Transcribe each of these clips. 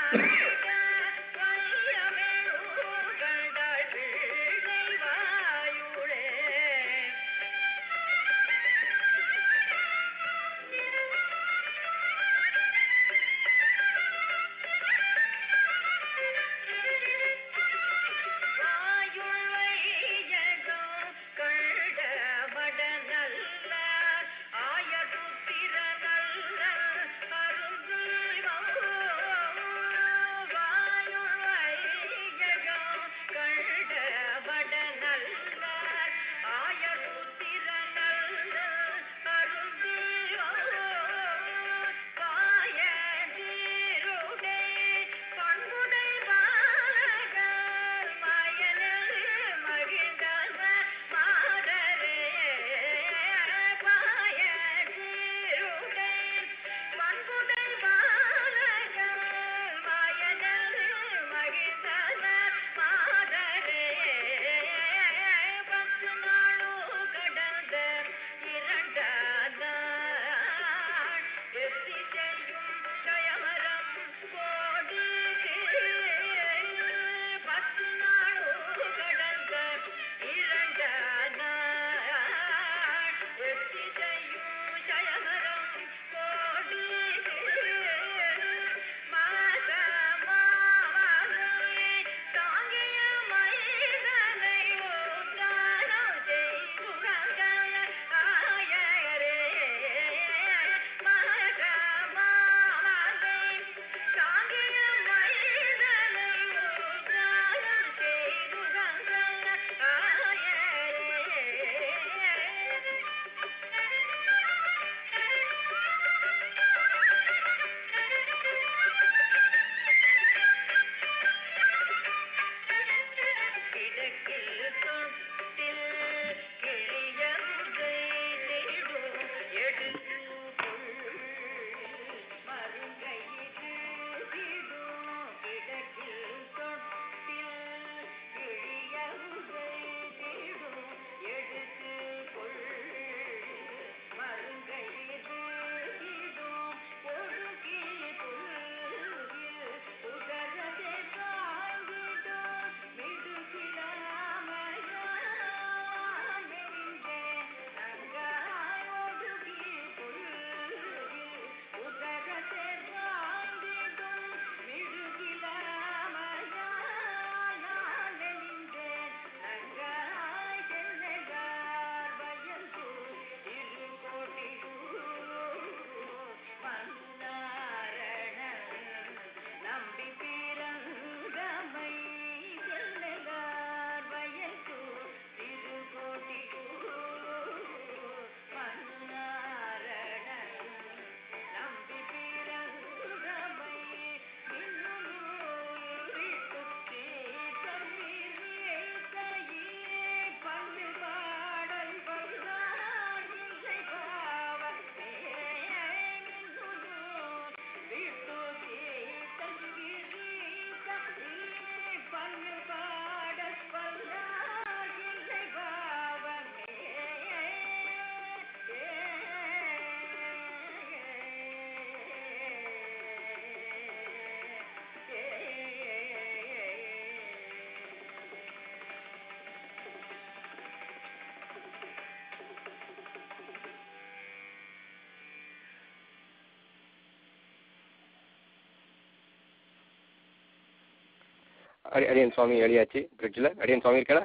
அடியன் சுவாமி எழுதியாச்சு பிரிட்ஜில். அடியன் சுவாமி இருக்கா?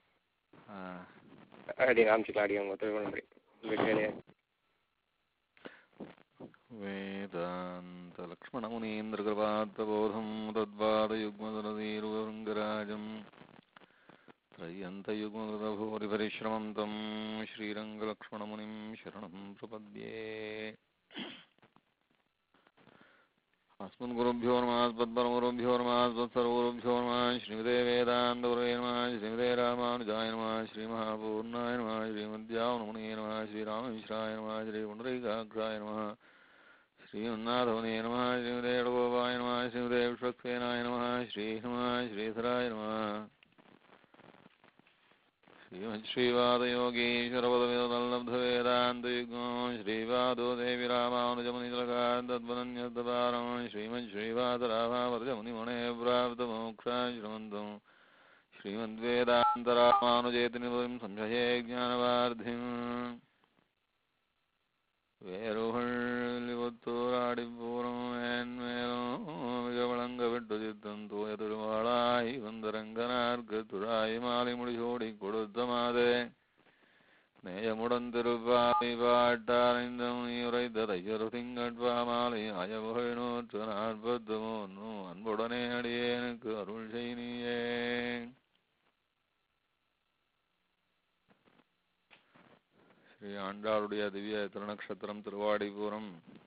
அடியன் ஆரம்பிச்சுக்கலாம். அடியன் உங்கள் திருவண்ணாமலை எழுதியாச்சு. வேதாந்த லக்ஷ்மணமுனீந்திரகிருபாத்தபோதம் தத்வாதயுக்மதரதீருவருங்கராஜம் त्रय्यन्तयुग्मकृतभूरिपरिश्रमं तं श्रीरङ्गलक्ष्मणमुनिं शरणं प्रपद्ये. अस्मद्गुरुभ्यो नमः, अस्मद्परमगुरुभ्यो नमः, अस्मत्सर्वगुरुभ्यो नमः. श्रीमते वेदान्तगुरवे नमः, श्रीमते रामानुजाय नमः, श्रीमहापूर्णाय नमः, श्रीमद्यावनमुनये नमः, श्रीराममिश्राय नमः, श्रीपुण्डरीकाक्षाय नमः, श्रीमन्नाथमुने नमः, श्रीमते षड्गोपाय नमः, श्रीमते विश्वक्सेनाय नमः, श्रीधराय नमः, श्रीमच्छ्रीवादयोगीश्वरपदविदलब्धवेदान्तयुग्मो श्रीवादो देवी रामानुजमुनिजलकान्तद्वनन्यद्वारं श्रीमच्छ्रीवादराभावर्जमुनिमणे प्राप्तमोक्षाय श्रीमन्तम् श्रीमद्वेदान्तरामानुजेति निवृत्तिं संशये ज्ञानवार्धिम् வேறுகள்லிவத்தோராடிப்பூரம் மேன்மேலும் மிக வழங்க விட்டு சித்தம் தூய திருவாளாய் வந்தரங்கனார்க்கு துழாய் மாலை முடிசூடி கொடுத்த மாதே நேயமுடன் திருப்பாவை பாட்டாரைந்தம் உரைத்த தையரு திங்கட்பா மாலை அயவுகள் 143 அன்புடனே அடியேனுக்கு அருள் செய்னியே. ஸ்ரீ ஆண்டாளுடைய திவ்ய திருநக்ஷத்திரம் திருவாடிபுரம்.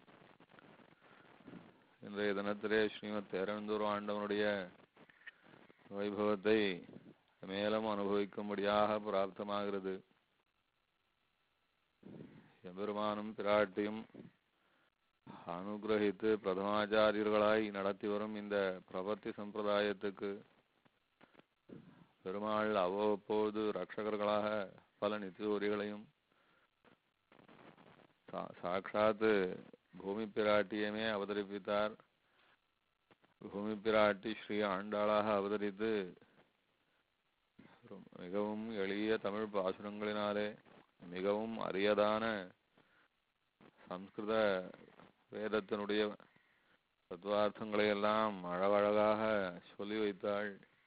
இன்றைய தினத்திலே ஸ்ரீமத் தேரந்தூர் ஆண்டவனுடைய வைபவத்தை மேலும் அனுபவிக்கும்படியாக பிராப்தமாகிறது. எம்பெருமானும் பிராட்டியும் அனுகிரகித்து பிரதமாச்சாரியர்களாய் நடத்தி வரும் இந்த பிரபத்தி சம்பிரதாயத்துக்கு பெருமாள் அவ்வப்போது ரட்சகர்களாக பல நித்தியோரிகளையும் சாட்சாத் பூமி பிராட்டியமே அவதரிப்பித்தார். பூமி பிராட்டி ஸ்ரீ ஆண்டாளாக அவதரித்து மிகவும் எளிய தமிழ் பாசுரங்களினாலே மிகவும் அரியதான சம்ஸ்கிருத வேதத்தினுடைய தத்துவார்த்தங்களை எல்லாம் அழகழகாக சொல்லி வைத்தாள்.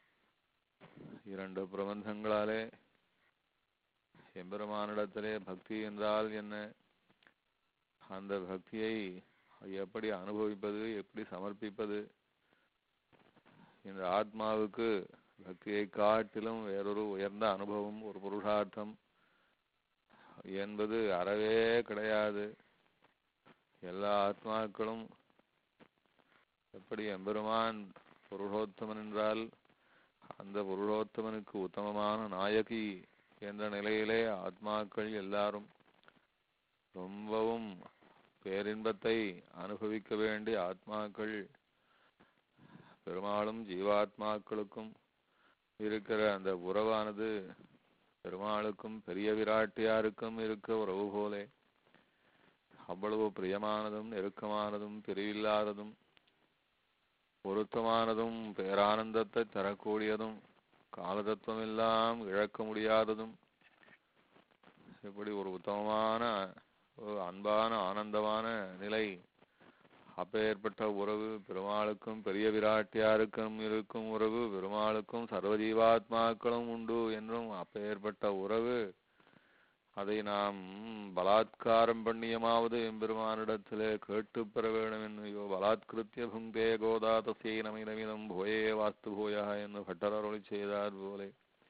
2 பிரபந்தங்களாலே எம்பெருமானிடத்திலே பக்தி என்றால் என்ன, அந்த பக்தியை எப்படி அனுபவிப்பது, எப்படி சமர்ப்பிப்பது, இந்த ஆத்மாவுக்கு பக்தியை காட்டிலும் வேறொரு உயர்ந்த அனுபவம், ஒரு புருஷார்த்தம் என்பது அறவே கிடையாது. எல்லா ஆத்மாக்களும் எப்படி எம்பெருமான் புருஷோத்தமன் என்றால் அந்த புருஷோத்தமனுக்கு உத்தமமான நாயகி என்ற நிலையிலே ஆத்மாக்கள் எல்லாரும் ரொம்பவும் பேரின்பத்தை அனுபவிக்க வேண்டிய ஆத்மாக்கள். பெருமாளும் ஜீவாத்மாக்களுக்கும் இருக்கிற அந்த உறவானது பெருமாளுக்கும் பெரிய விராட்டியாருக்கும் இருக்க உறவு போலே அவ்வளவு பிரியமானதும் நெருக்கமானதும் பிரிவில்லாததும் பொருத்தமானதும் பேரானந்தத்தை தரக்கூடியதும் காலதத்துவம் எல்லாம் இழக்க முடியாததும் இப்படி ஒரு உத்தமமான ஒரு அன்பான ஆனந்தமான நிலை. அப்பேற்பட்ட உறவு பெருமாளுக்கும் பெரிய விராட்டியாருக்கும் இருக்கும் உறவு பெருமாளுக்கும் சர்வஜீவாத்மாக்களும் உண்டு என்றும் அப்பேற்பட்ட உறவு அதை நாம் பலாத்காரம் பண்ணியமாவது எம்பெருமானிடத்திலே கேட்டு பெற வேண்டும் என்னையோ பலாத்கிருத்திய புங்கே கோதாதசை நமிதமிதம் போயே வாஸ்து போயா என்று பட்டர் அருளி செய்தார் போலே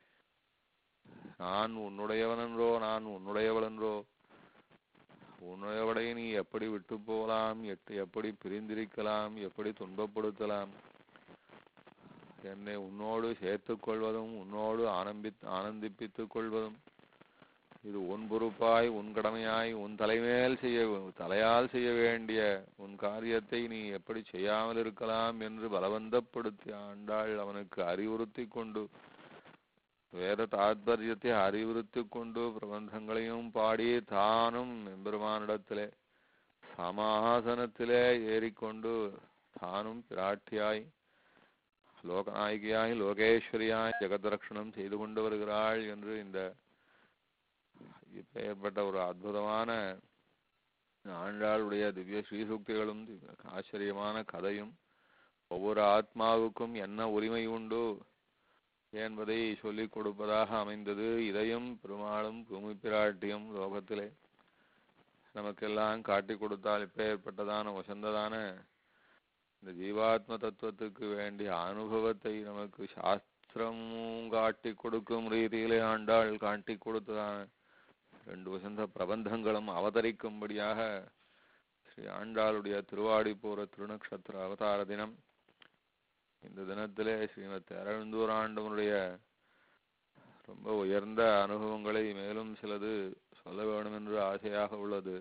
நான் உன்னுடையவனென்றோ நான் உன்னுடையவளென்றோ உன்னுடையவளை நீ எப்படி விட்டு போகலாம், எப்படி பிரிந்திருக்கலாம், எப்படி துன்பப்படுத்தலாம், என்னை உன்னோடு சேர்த்துக் கொள்வதும் உன்னோடு ஆனந்திப்பித்துக் கொள்வதும் இது உன் பொறுப்பாய் உன் கடமையாய் உன் தலையால் செய்ய வேண்டிய உன் காரியத்தை நீ எப்படி செய்யாமல் இருக்கலாம் என்று பலவந்தப்படுத்தி ஆண்டாள் அவனுக்கு அறிவுறுத்தி கொண்டு வேத தாத்பரியத்தை அறிவுறுத்தி கொண்டு பிரபந்தங்களையும் பாடி தானும் எம்பெருமானிடத்திலே சமாசனத்திலே ஏறிக்கொண்டு தானும் பிராட்டியாய் லோகநாயகியாய் லோகேஸ்வரியாய் ஜெகத்ரக்ஷணம் செய்து கொண்டு வருகிறாள் என்று இந்த இப்பேற்பட்ட ஒரு அற்புதமான ஆண்டாளுடைய திவ்ய ஸ்ரீசூக்திகளும் ஆச்சரியமான கதையும் ஒவ்வொரு ஆத்மாவுக்கும் என்ன உரிமை உண்டு என்பதை சொல்லிக் கொடுப்பதாக அமைந்தது. இதையும் பெருமாளும் பூமி பிராட்டியும் லோகத்திலே நமக்கெல்லாம் காட்டி கொடுத்தால் இப்பேற்பட்டதான வசந்ததான இந்த ஜீவாத்ம தத்துவத்துக்கு வேண்டிய அனுபவத்தை நமக்கு சாஸ்திரமும் காட்டி கொடுக்கும் ரீதியிலே ஆண்டாள் காட்டி கொடுத்ததான 2 வசந்த பிரபந்தங்களும் அவதரிக்கும்படியாக ஸ்ரீ ஆண்டாளுடைய திருவாடிபுர திருநக்ஷத்திர அவதார தினம். இந்த தினத்திலே ஸ்ரீமத் தேரந்தூர் ஆண்டவனுடைய ரொம்ப உயர்ந்த அனுபவங்களை மேலும் சிலது சொல்ல வேண்டும் என்று ஆசையாக உள்ளது.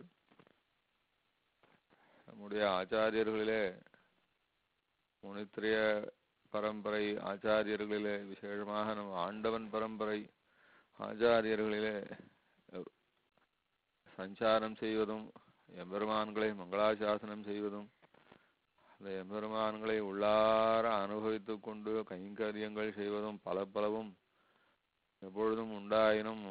நம்முடைய ஆச்சாரியர்களிலே முனித்திரிய பரம்பரை ஆச்சாரியர்களிலே விசேஷமாக நம் ஆண்டவன் பரம்பரை ஆச்சாரியர்களிலே சஞ்சாரம் செய்வதும் எம்பெருமான்களை மங்களாசாசனம் செய்வதும் அந்த எம்பெருமான்களை உள்ளார அனுபவித்துக் கொண்டு கைங்கரியங்கள் செய்வதும் பலவும் எப்பொழுதும் உண்டாயினும்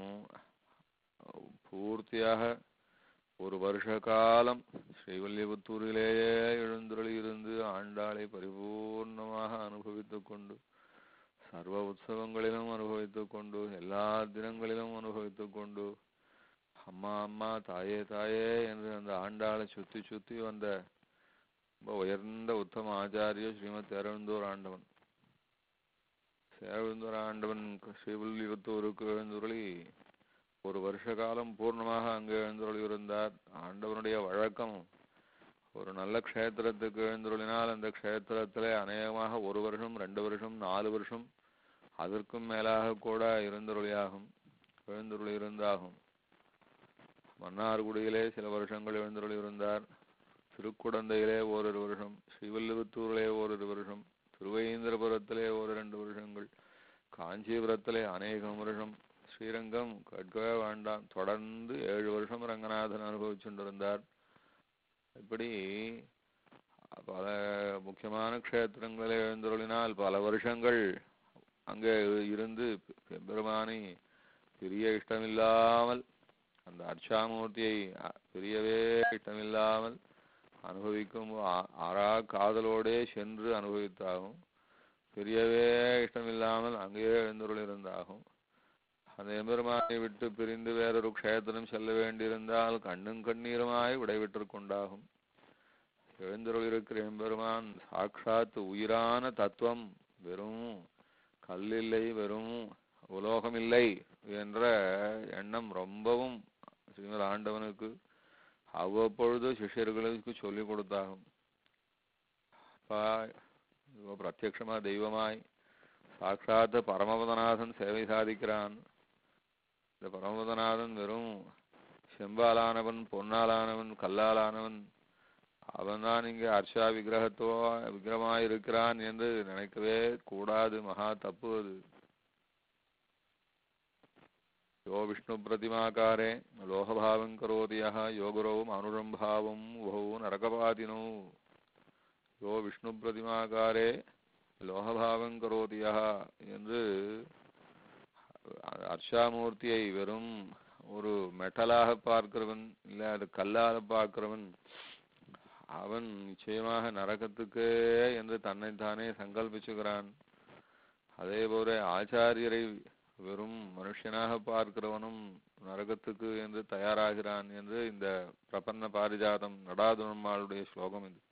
பூர்த்தியாக ஒரு வருஷ காலம் ஸ்ரீவில்லிபுத்தூரிலேயே எழுந்தருளி இருந்து ஆண்டாளை பரிபூர்ணமாக அனுபவித்துக் கொண்டு சர்வ உற்சவங்களிலும் அனுபவித்துக் கொண்டு எல்லா தினங்களிலும் அனுபவித்துக் கொண்டு அம்மா அம்மா தாயே தாயே என்று அந்த ஆண்டாளை சுத்தி சுத்தி வந்த ரொம்ப உயர்ந்த உத்தம ஆச்சாரிய ஸ்ரீமத் தேரழுந்தூர் ஆண்டவன். தேரழுந்தூர் ஆண்டவன் ஸ்ரீவில்லிபுத்தூருக்கு எழுந்துருளி ஒரு வருஷ காலம் பூர்ணமாக அங்கு எழுந்துருளி இருந்தார். ஆண்டவனுடைய வழக்கம் ஒரு நல்ல க்ஷேத்திரத்துக்கு எழுந்துருளினால் அந்த க்ஷேத்திரத்திலே அநேகமாக 1 வருஷம் 2 வருஷம் 4 வருஷம் அதற்கும் மேலாக கூட எழுந்துருளி இருந்தாகும். மன்னார்குடியிலே சில வருஷங்கள் எழுந்துருளி இருந்தார். திருக்குடந்தையிலே 1 வருஷம், ஸ்ரீவில்லிபுத்தூரிலே 1 வருஷம், திருவேந்திரபுரத்திலே 1-2 வருஷங்கள், காஞ்சிபுரத்திலே அநேகம் வருஷம், ஸ்ரீரங்கம் கேட்கவே வேண்டாம் தொடர்ந்து 7 வருஷம் ரங்கநாதன் அனுபவிச்சுருந்தார். இப்படி பல முக்கியமான க்ஷேத்திரங்களில் எழுந்துருளினால் பல வருஷங்கள் அங்கே இருந்து பெருமானை பிரிய இஷ்டமில்லாமல் அந்த அர்ச்சாமூர்த்தியை பிரியவே இஷ்டமில்லாமல் அனுபவிக்கும் ஆறா காதலோடே சென்று அனுபவித்தாகும். பிரியவே இஷ்டமில்லாமல் அங்கேயே எழுந்துருள் இருந்தாகும். அந்த எம்பெருமானை விட்டு பிரிந்து வேறொரு க்ஷேத்திரம் செல்ல வேண்டியிருந்தால் கண்ணும் கண்ணீருமாய் விடைபெற்று கொண்டாகும். எழுந்துருள் இருக்கிற எம்பெருமான் சாட்சாத் உயிரான தத்துவம், வெறும் கல்லில்லை, வெறும் உலோகமில்லை என்ற எண்ணம் ரொம்பவும் ஸ்ரீமத் ஆண்டவனுக்கு அவ்வப்பொழுது சிஷ்யர்களுக்கு சொல்லிக் கொடுத்தாகும். பிரத்யக்ஷமா தெய்வமாய் சாட்சாத் பரமபதநாதன் சேவை சாதிக்கிறான். இந்த பரமபதநாதன் வெறும் செம்பாலானவன், பொன்னாலானவன், கல்லாலானவன், அவன்தான் இங்கே அர்ச்சா விக்கிரகமாய் இருக்கிறான் என்று நினைக்கவே கூடாது. மகா தப்பு அது. யோ விஷ்ணு பிரதிமாக்காரே லோகபாவம் கரோதி யஹ யோகுரோ அனுரம்பாவம் உபௌ நரகபாதினோ. யோ விஷ்ணு பிரதிமாக்காரே லோகபாவம் கரோதி யஹ என்று அர்ச்சாமூர்த்தியை வெறும் ஒரு மெட்டலாக பார்க்கிறவன், இல்லை அது கல்லாக பார்க்கிறவன், அவன் நிச்சயமாக நரகத்துக்கே என்று தன்னைத்தானே சங்கல்பிச்சுகிறான். அதே போல ஆச்சாரியரை வெறும் மனுஷனாக பார்க்கிறவனும் நரகத்துக்கு என்று தயாராகிறான் என்று இந்த பிரபன்ன பாரிஜாதம் நடாதுணம்மாளுடைய ஸ்லோகம் இது.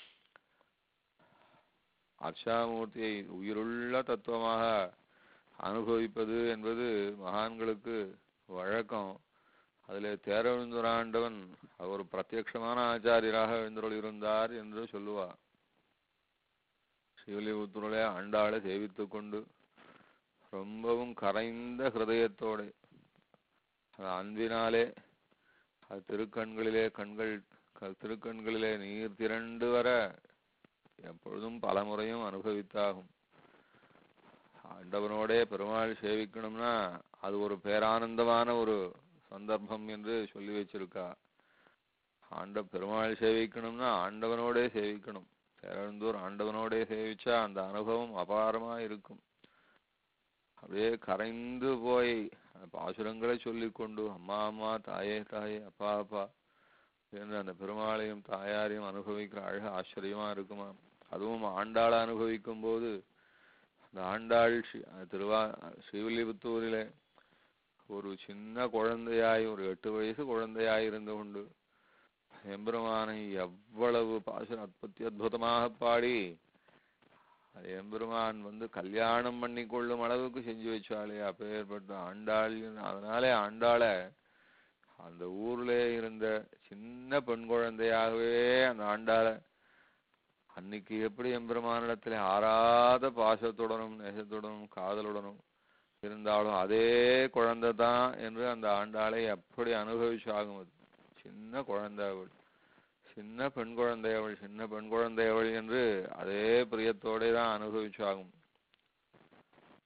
அர்ச்சாமூர்த்தியை உயிருள்ள தத்துவமாக அனுபவிப்பது என்பது மகான்களுக்கு வழக்கம். அதிலே தேரெழுந்துராண்டவன் ஒரு பிரத்யக்ஷமான ஆச்சாரியராக எழுந்தருள் இருந்தார் என்று சொல்லுவார். ஸ்ரீவில்லிபுத்தூரிலே ஆண்டாளை சேவித்துக் கொண்டு ரொம்பவும் கரைந்த ஹிருதயத்தோடு அன்பினாலே அது திருக்கண்களிலே நீர் திரண்டு வர எப்பொழுதும் பல முறையும் அனுபவித்தாகும். ஆண்டவனோடே பெருமாள் சேவிக்கணும்னா அது ஒரு பேரானந்தமான ஒரு சந்தர்ப்பம் என்று சொல்லி வச்சிருக்கா. பெருமாள் சேவிக்கணும்னா ஆண்டவனோடே சேவிக்கணும். தேரெழுந்தூர் ஆண்டவனோடே சேவிச்சா அந்த அனுபவம் அபாரமா இருக்கும். அப்படியே கரைந்து போய் பாசுரங்களை சொல்லிக்கொண்டு அம்மா அம்மா தாயே தாயே அப்பா அப்பா என்று அந்த பெருமாளையும் தாயாரையும் அனுபவிக்கிற அழகு ஆச்சரியமா இருக்குமா. அதுவும் ஆண்டாளை அனுபவிக்கும் போது அந்த ஆண்டாள் ஸ்ரீவில்லிபுத்தூரிலே ஒரு சின்ன குழந்தையாய், ஒரு 8 வயசு குழந்தையாய் இருந்து கொண்டு எம்பெருமானை எவ்வளவு பாசுரம் அற்புதமாக பாடி எம்பெருமான் கல்யாணம் பண்ணி கொள்ளும் அளவுக்கு செஞ்சு வச்சாலே அப்பேற்பட்ட ஆண்டாள். அதனாலே ஆண்டாளை அந்த ஊர்ல இருந்த சின்ன பெண் குழந்தையாகவே அந்த ஆண்டாளை அன்னைக்கு எப்படி எம்பெருமானிடத்துல ஆறாத பாசத்துடனும் நேசத்துடனும் காதலுடனும் இருந்தாலும் அதே குழந்தை தான் என்று அந்த ஆண்டாளை எப்படி அனுபவிச்சாகும். அது சின்ன குழந்தை அவள், சின்ன பெண் குழந்தையவள், சின்ன பெண் குழந்தையவள் என்று அதே பிரியத்தோட தான் அனுபவிச்சாகும்.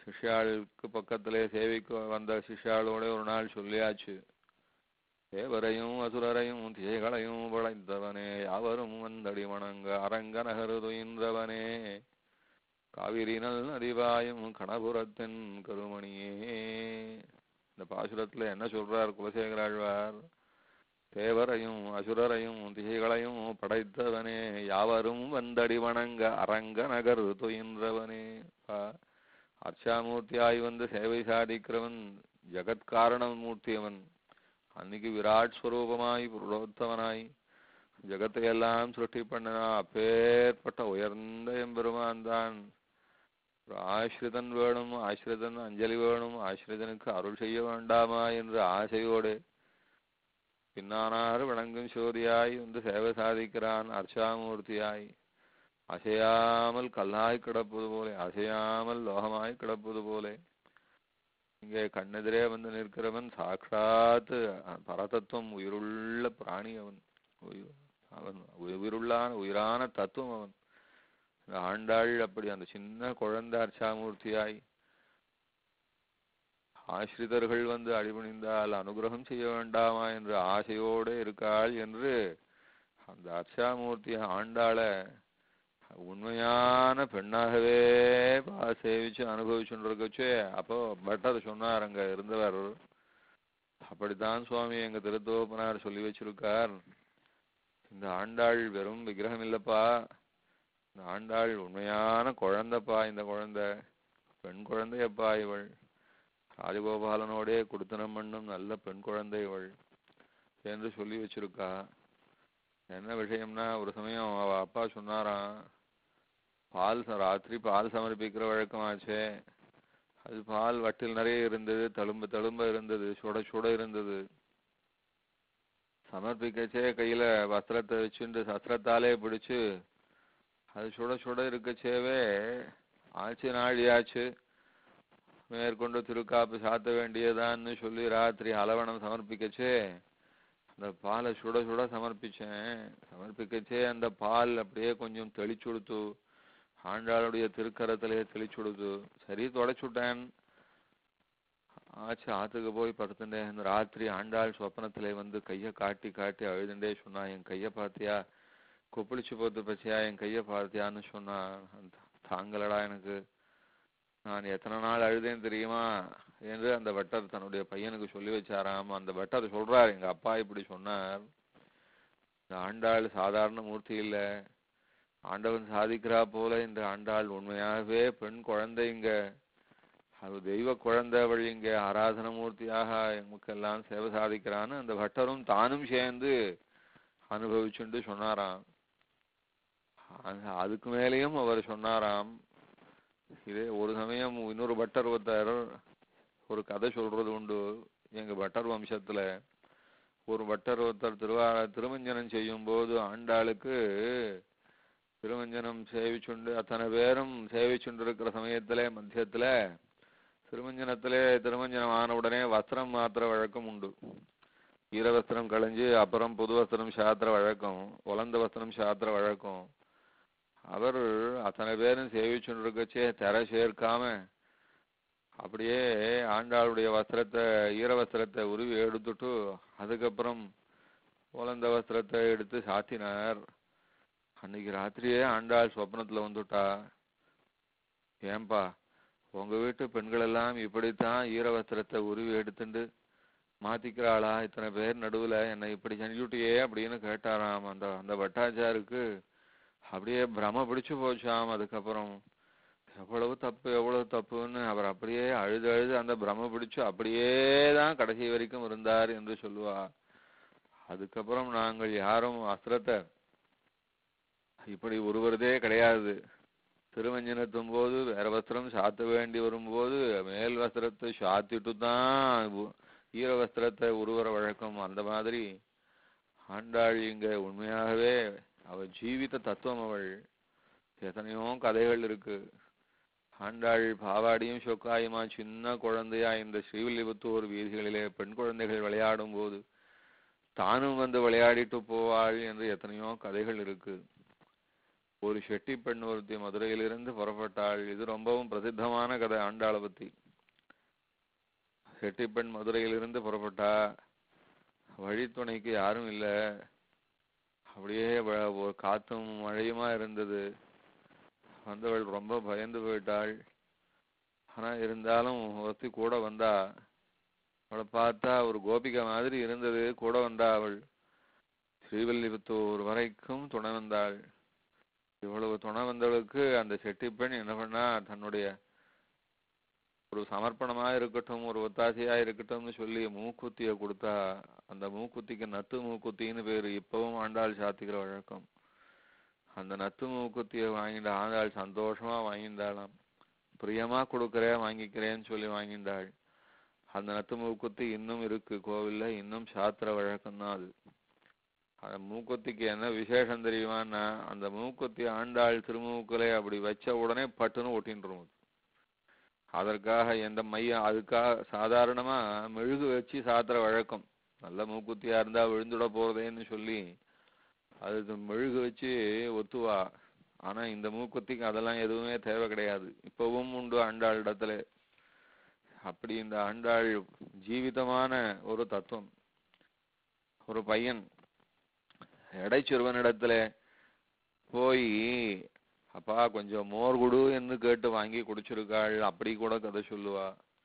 சிஷ்யாளுக்கு பக்கத்திலே சேவிக்கு வந்த சிஷ்யாளோட ஒரு நாள் சொல்லியாச்சு. தேவரையும் அசுரரையும் திசைகளையும் படைத்தவனே, யாவரும் வந்தடி வணங்க அரங்க நகருதுயின்றவனே, காவிரினல் நதிவாயும் கணபுரத்தின் கருமணியே. இந்த பாசுரத்துல என்ன சொல்றார் குலசேகராழ்வார்? தேவரையும் அசுரரையும் திசைகளையும் படைத்தவனே, யாவரும் வந்தடி வணங்க அரங்க நகர் துயின்றவனே. அர்ச்சாமூர்த்தியாய் வந்து சேவை சாதிக்கிறவன், ஜகத்காரண மூர்த்தி அவன். அன்னைக்கு விராட் ஸ்வரூபமாய் புருடோத்தவனாய் ஜகத்தையெல்லாம் சிருஷ்டி பண்ணனா அப்பேற்பட்ட உயர்ந்த எம்பெருமான் தான். ஆசிரிதன் வேணும், ஆசிரிதன் அஞ்சலி வேணும், ஆசிரிதனுக்கு அருள் செய்ய வேண்டாமா என்று ஆசையோடு பின்னானார் விளங்கும் சோதியாய் வந்து சேவை சாதிக்கிறான் அர்ச்சாமூர்த்தியாய். அசையாமல் கல்லாய் கிடப்பது போலே, அசையாமல் லோகமாய் கிடப்பது போலே. இங்கே கண்ணெதிரே வந்து நிற்கிறவன் சாட்சாத் பரதத்துவம், உயிருள்ள பிராணி அவன். அவன் உயிரான தத்துவம் அவன். ஆண்டாள் அப்படி அந்த சின்ன குழந்தை அர்ச்சாமூர்த்தியாய் ஆசிரிதர்கள் வந்து அடிபணிந்தால் அனுகிரகம் செய்ய வேண்டாமா என்று ஆசையோடு இருக்காள் என்று அந்த அர்ச்சாமூர்த்தி ஆண்டாள உண்மையான பெண்ணாகவே சேவிச்சு அனுபவிச்சுருக்கச்சே. அப்போ பட்டர் சொன்னார் அங்க இருந்தவர், அப்படித்தான் சுவாமி எங்க திருத்தோப்பனார் சொல்லி வச்சிருக்கார், இந்த ஆண்டாள் வெறும் விக்கிரகம் இல்லப்பா, இந்த ஆண்டாள் உண்மையான குழந்தைப்பா. இந்த குழந்தை பெண் குழந்தையப்பா இவள், ராஜகோபாலனோடே குடுத்தனம் பண்ணும் நல்ல பெண் குழந்தை இவள் என்று சொல்லி வச்சிருக்கா. என்ன விஷயம்னா, ஒரு சமயம் அவ அப்பா சொன்னாராம், ராத்திரி பால் சமர்ப்பிக்கிற வழக்கமாச்சே. அது பால் வட்டில் நிறைய இருந்தது, தழும்ப இருந்தது, சுட சுட இருந்தது. சமர்ப்பிக்கச்சே கையில வஸ்திரத்தை வச்சுட்டு சஸ்திரத்தாலே பிடிச்சு அது சுட சுட இருக்கச்சேவே ஆச்சு நாழியாச்சு, மேற்கொண்டு திருக்காப்பு சாத்த வேண்டியதான்னு சொல்லி ராத்திரி அலவணம் சமர்ப்பிக்கச்சே அந்த பாலை சுட சுட சமர்ப்பிக்கச்சே அந்த பால் அப்படியே கொஞ்சம் தெளிச்சுடுத்து, ஆண்டாளுடைய திருக்கரத்திலே தெளிச்சுடுத்து. சரி தொடச்சுட்டேன், ஆச்சு ஆத்துக்கு போய் படுத்துட்டேன். இந்த ராத்திரி ஆண்டாள் சொப்பனத்திலே வந்து கையை காட்டி காட்டி அழுதுண்டே சொன்னா, என் கையை பார்த்தியா, கொப்பளிச்சு போத்து பச்சியா, என் கையை பார்த்தியான்னு சொன்னா. தாங்களடா எனக்கு, நான் எத்தனை நாள் அழுதேன்னு தெரியுமா என்று அந்த பட்டர் தன்னுடைய பையனுக்கு சொல்லி வச்சாராம். அந்த பட்டர் சொல்றார், எங்க அப்பா இப்படி சொன்னார், இந்த ஆண்டாள் சாதாரண மூர்த்தி இல்லை, ஆண்டவன் சாதிக்கிறா போல இந்த ஆண்டாள் உண்மையாகவே பெண் குழந்தை, இங்க அது தெய்வ குழந்தை வழி இங்க ஆராதன மூர்த்தியாக எமக்கெல்லாம் சேவை சாதிக்கிறான்னு அந்த பட்டரும் தானும் சேர்ந்து அனுபவிச்சுண்டு சொன்னாராம். அதுக்கு மேலேயும் அவர் சொன்னாராம், இதே ஒரு சமயம் இன்னொரு பட்டர் ஒருத்தர் ஒரு கதை சொல்றது உண்டு. எங்க பட்டர் வம்சத்துல ஒரு பட்டர் ஒருத்தர் திருமஞ்சனம் செய்யும் போது ஆண்டாளுக்கு திருமஞ்சனம் சேவிச்சுண்டு அத்தனை பேரும் சேவிச்சுண்டு இருக்கிற சமயத்திலே மத்தியத்துல திருமஞ்சனம் ஆன உடனே வஸ்திரம் மாத்திர வழக்கம் உண்டு. ஈரவஸ்திரம் களைஞ்சு அப்புறம் புது வஸ்திரம் சாத்திர வழக்கம், உலர்ந்த வஸ்திரம் சாத்திர வழக்கம். அவர் அத்தனை பேரும் சேவிச்சுட்டு இருக்கச்சே திரை சேர்க்காம அப்படியே ஆண்டாளுடைய வஸ்திரத்தை, ஈர வஸ்திரத்தை உருவி எடுத்துட்டு அதுக்கப்புறம் உலர்ந்த வஸ்திரத்தை எடுத்து சாத்தினார். அன்னைக்கு ராத்திரியே ஆண்டாள் சொப்னத்துல வந்துட்டா, ஏன்பா உங்க வீட்டு பெண்கள் எல்லாம் இப்படித்தான் ஈரவஸ்திரத்தை உருவி எடுத்துட்டு மாத்திக்கிறாளா, இத்தனை பேர் நடுவுல என்னை இப்படி செஞ்சுட்டியே அப்படின்னு கேட்டாராம். அந்த பட்டாச்சாருக்கு அப்படியே பிரம பிடிச்சு போச்சாம். அதுக்கப்புறம் எவ்வளவு தப்புன்னு அவர் அப்படியே அழுது அந்த பிரம பிடிச்சு அப்படியே தான் கடைசி வரைக்கும் இருந்தார் என்று சொல்லுவா. அதுக்கப்புறம் நாங்கள் யாரும் வஸ்திரத்தை இப்படி உருவறதே கிடையாது. திருமஞ்சனத்தும் போது வேற வஸ்திரம் சாத்த வேண்டி வரும்போது மேல் வஸ்திரத்தை சாத்திட்டு தான் ஈர வஸ்திரத்தை உருவற வழக்கம். அந்த மாதிரி ஆண்டாள் இங்க உண்மையாகவே அவள் ஜீவித தத்துவம். அவள் எத்தனையோ கதைகள் இருக்கு. ஆண்டாள் பாவாடியும் சொக்காயுமா சின்ன குழந்தையா இந்த ஸ்ரீவில்லிபுத்தூர் வீதிகளிலே பெண் குழந்தைகள் விளையாடும் போது தானும் வந்து விளையாடிட்டு போவாள் என்று எத்தனையோ கதைகள் இருக்கு. ஒரு செட்டி பெண் ஒருத்தி மதுரையிலிருந்து புறப்பட்டாள். இது ரொம்பவும் பிரசித்தமான கதை ஆண்டாளை பத்தி. செட்டி பெண் மதுரையிலிருந்து புறப்பட்டா, வழித்துணைக்கு யாரும் இல்லை, அப்படியே ஒரு காத்தும் மழையுமா இருந்தது. வந்தவள் ரொம்ப பயந்து போயிட்டாள். ஆனா இருந்தாலும் ஒருத்தி கூட வந்தா. அவளை பார்த்தா ஒரு கோபிகை மாதிரி இருந்தது. கூட வந்தா அவள். ஸ்ரீவில்லிபுத்தூர் வரைக்கும் துணை வந்தாள். இவ்வளவு துணை வந்தவளுக்கு அந்த செட்டி பெண் என்ன பண்ணா, தன்னுடைய ஒரு சமர்ப்பணமா இருக்கட்டும், ஒரு ஒத்தாசையா இருக்கட்டும்னு சொல்லி மூக்குத்திய கொடுத்தா. அந்த மூக்குத்திக்கு நத்து மூக்குத்தின்னு பேரு. இப்பவும் ஆண்டாள் சாத்திக்கிற வழக்கம். அந்த நத்து மூக்குத்திய வாங்கிட்ட ஆண்டாள் சந்தோஷமா வாங்கிண்டாளாம். பிரியமா கொடுக்கறேன் வாங்கிக்கிறேன்னு சொல்லி வாங்கிண்டாள். அந்த நத்து மூக்குத்தி இன்னும் இருக்கு கோவில்ல, இன்னும் சாத்திர வழக்கம்தான் அது. அந்த மூக்குத்திக்கு என்ன விசேஷம் தெரியுமான்னா, அந்த மூக்குத்தி ஆண்டாள் திருமூக்கலை அப்படி வச்ச உடனே பட்டுன்னு ஒட்டின்றும். அதற்காக எந்த மையம், அதுக்காக சாதாரணமா மெழுகு வச்சு சாத்திர வழக்கம். நல்ல மூக்குத்தியா இருந்தா விழுந்துட போறதேன்னு சொல்லி அதுக்கு மெழுகு வச்சு ஒத்துவா. ஆனா இந்த மூக்குத்திக்கு அதெல்லாம் எதுவுமே தேவை கிடையாது. இப்பவும் உண்டு ஆண்டாள் இடத்துல. அப்படி இந்த ஆண்டாள் ஜீவிதமான ஒரு தத்துவம். ஒரு பையன் இடைச்சிறுவனிடத்துல போய், அப்பா கொஞ்சம் மோர் குடு என்று கேட்டு வாங்கி குடிச்சிருக்காள். அப்படி கூட கதை சொல்லுவா.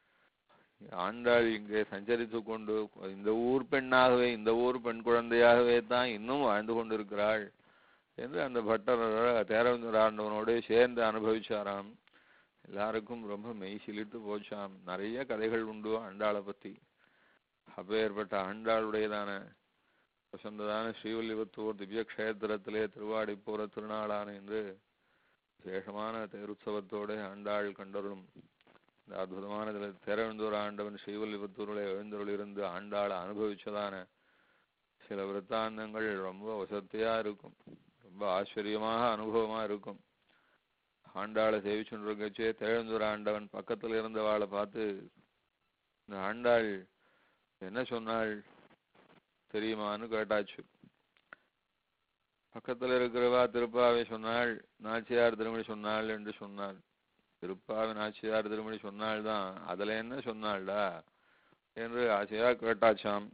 ஆண்டாள் இங்கே சஞ்சரித்து கொண்டு இந்த ஊர் பெண்ணாகவே, இந்த ஊர் பெண் குழந்தையாகவே தான் இன்னும் வாழ்ந்து கொண்டிருக்கிறாள் என்று அந்த பட்டர் தேரவந்தூர் ஆண்டவனோடு சேர்ந்து அனுபவிச்சாராம். எல்லாருக்கும் ரொம்ப மெய் சிலிட்டு போச்சாம். நிறைய கதைகள் உண்டு ஆண்டாளை பத்தி. அப்பேற்பட்ட ஆண்டாளுடையதான வசந்ததான ஸ்ரீவில்லிபுத்தூர் திவ்ய கஷேத்திரத்திலே திருவாடிப்பூர திருநாளான என்று விசேஷமான தேருத்சவத்தோட ஆண்டாள் கண்டருளும் இந்த அற்புதமான தேரவந்தூர் ஆண்டவன் ஸ்ரீவில்லிபுத்தூரில் எழுந்தருளிருந்து ஆண்டாளை அனுபவிச்சதான சில விருத்தாந்தங்கள் ரொம்ப வசதியா இருக்கும். ரொம்ப ஆச்சரியமாக அனுபவமா இருக்கும். ஆண்டாளை சேவிச்சுருக்கச்சே தேரவந்தூர் ஆண்டவன் பக்கத்துல இருந்தவாளை பார்த்து, இந்த ஆண்டாள் என்ன சொன்னாள் தெரியுமான்னு கேட்டாச்சு. பக்கத்துல இருக்கிறவா திருப்பாவை சொன்னாள், நாச்சியார் திருமணி சொன்னாள் என்று சொன்னாள். திருப்பாவை நாச்சியார் திருமணி சொன்னாள் தான், அதுல என்ன சொன்னாள்டா என்று ஆசையா கேட்டாச்சாம்.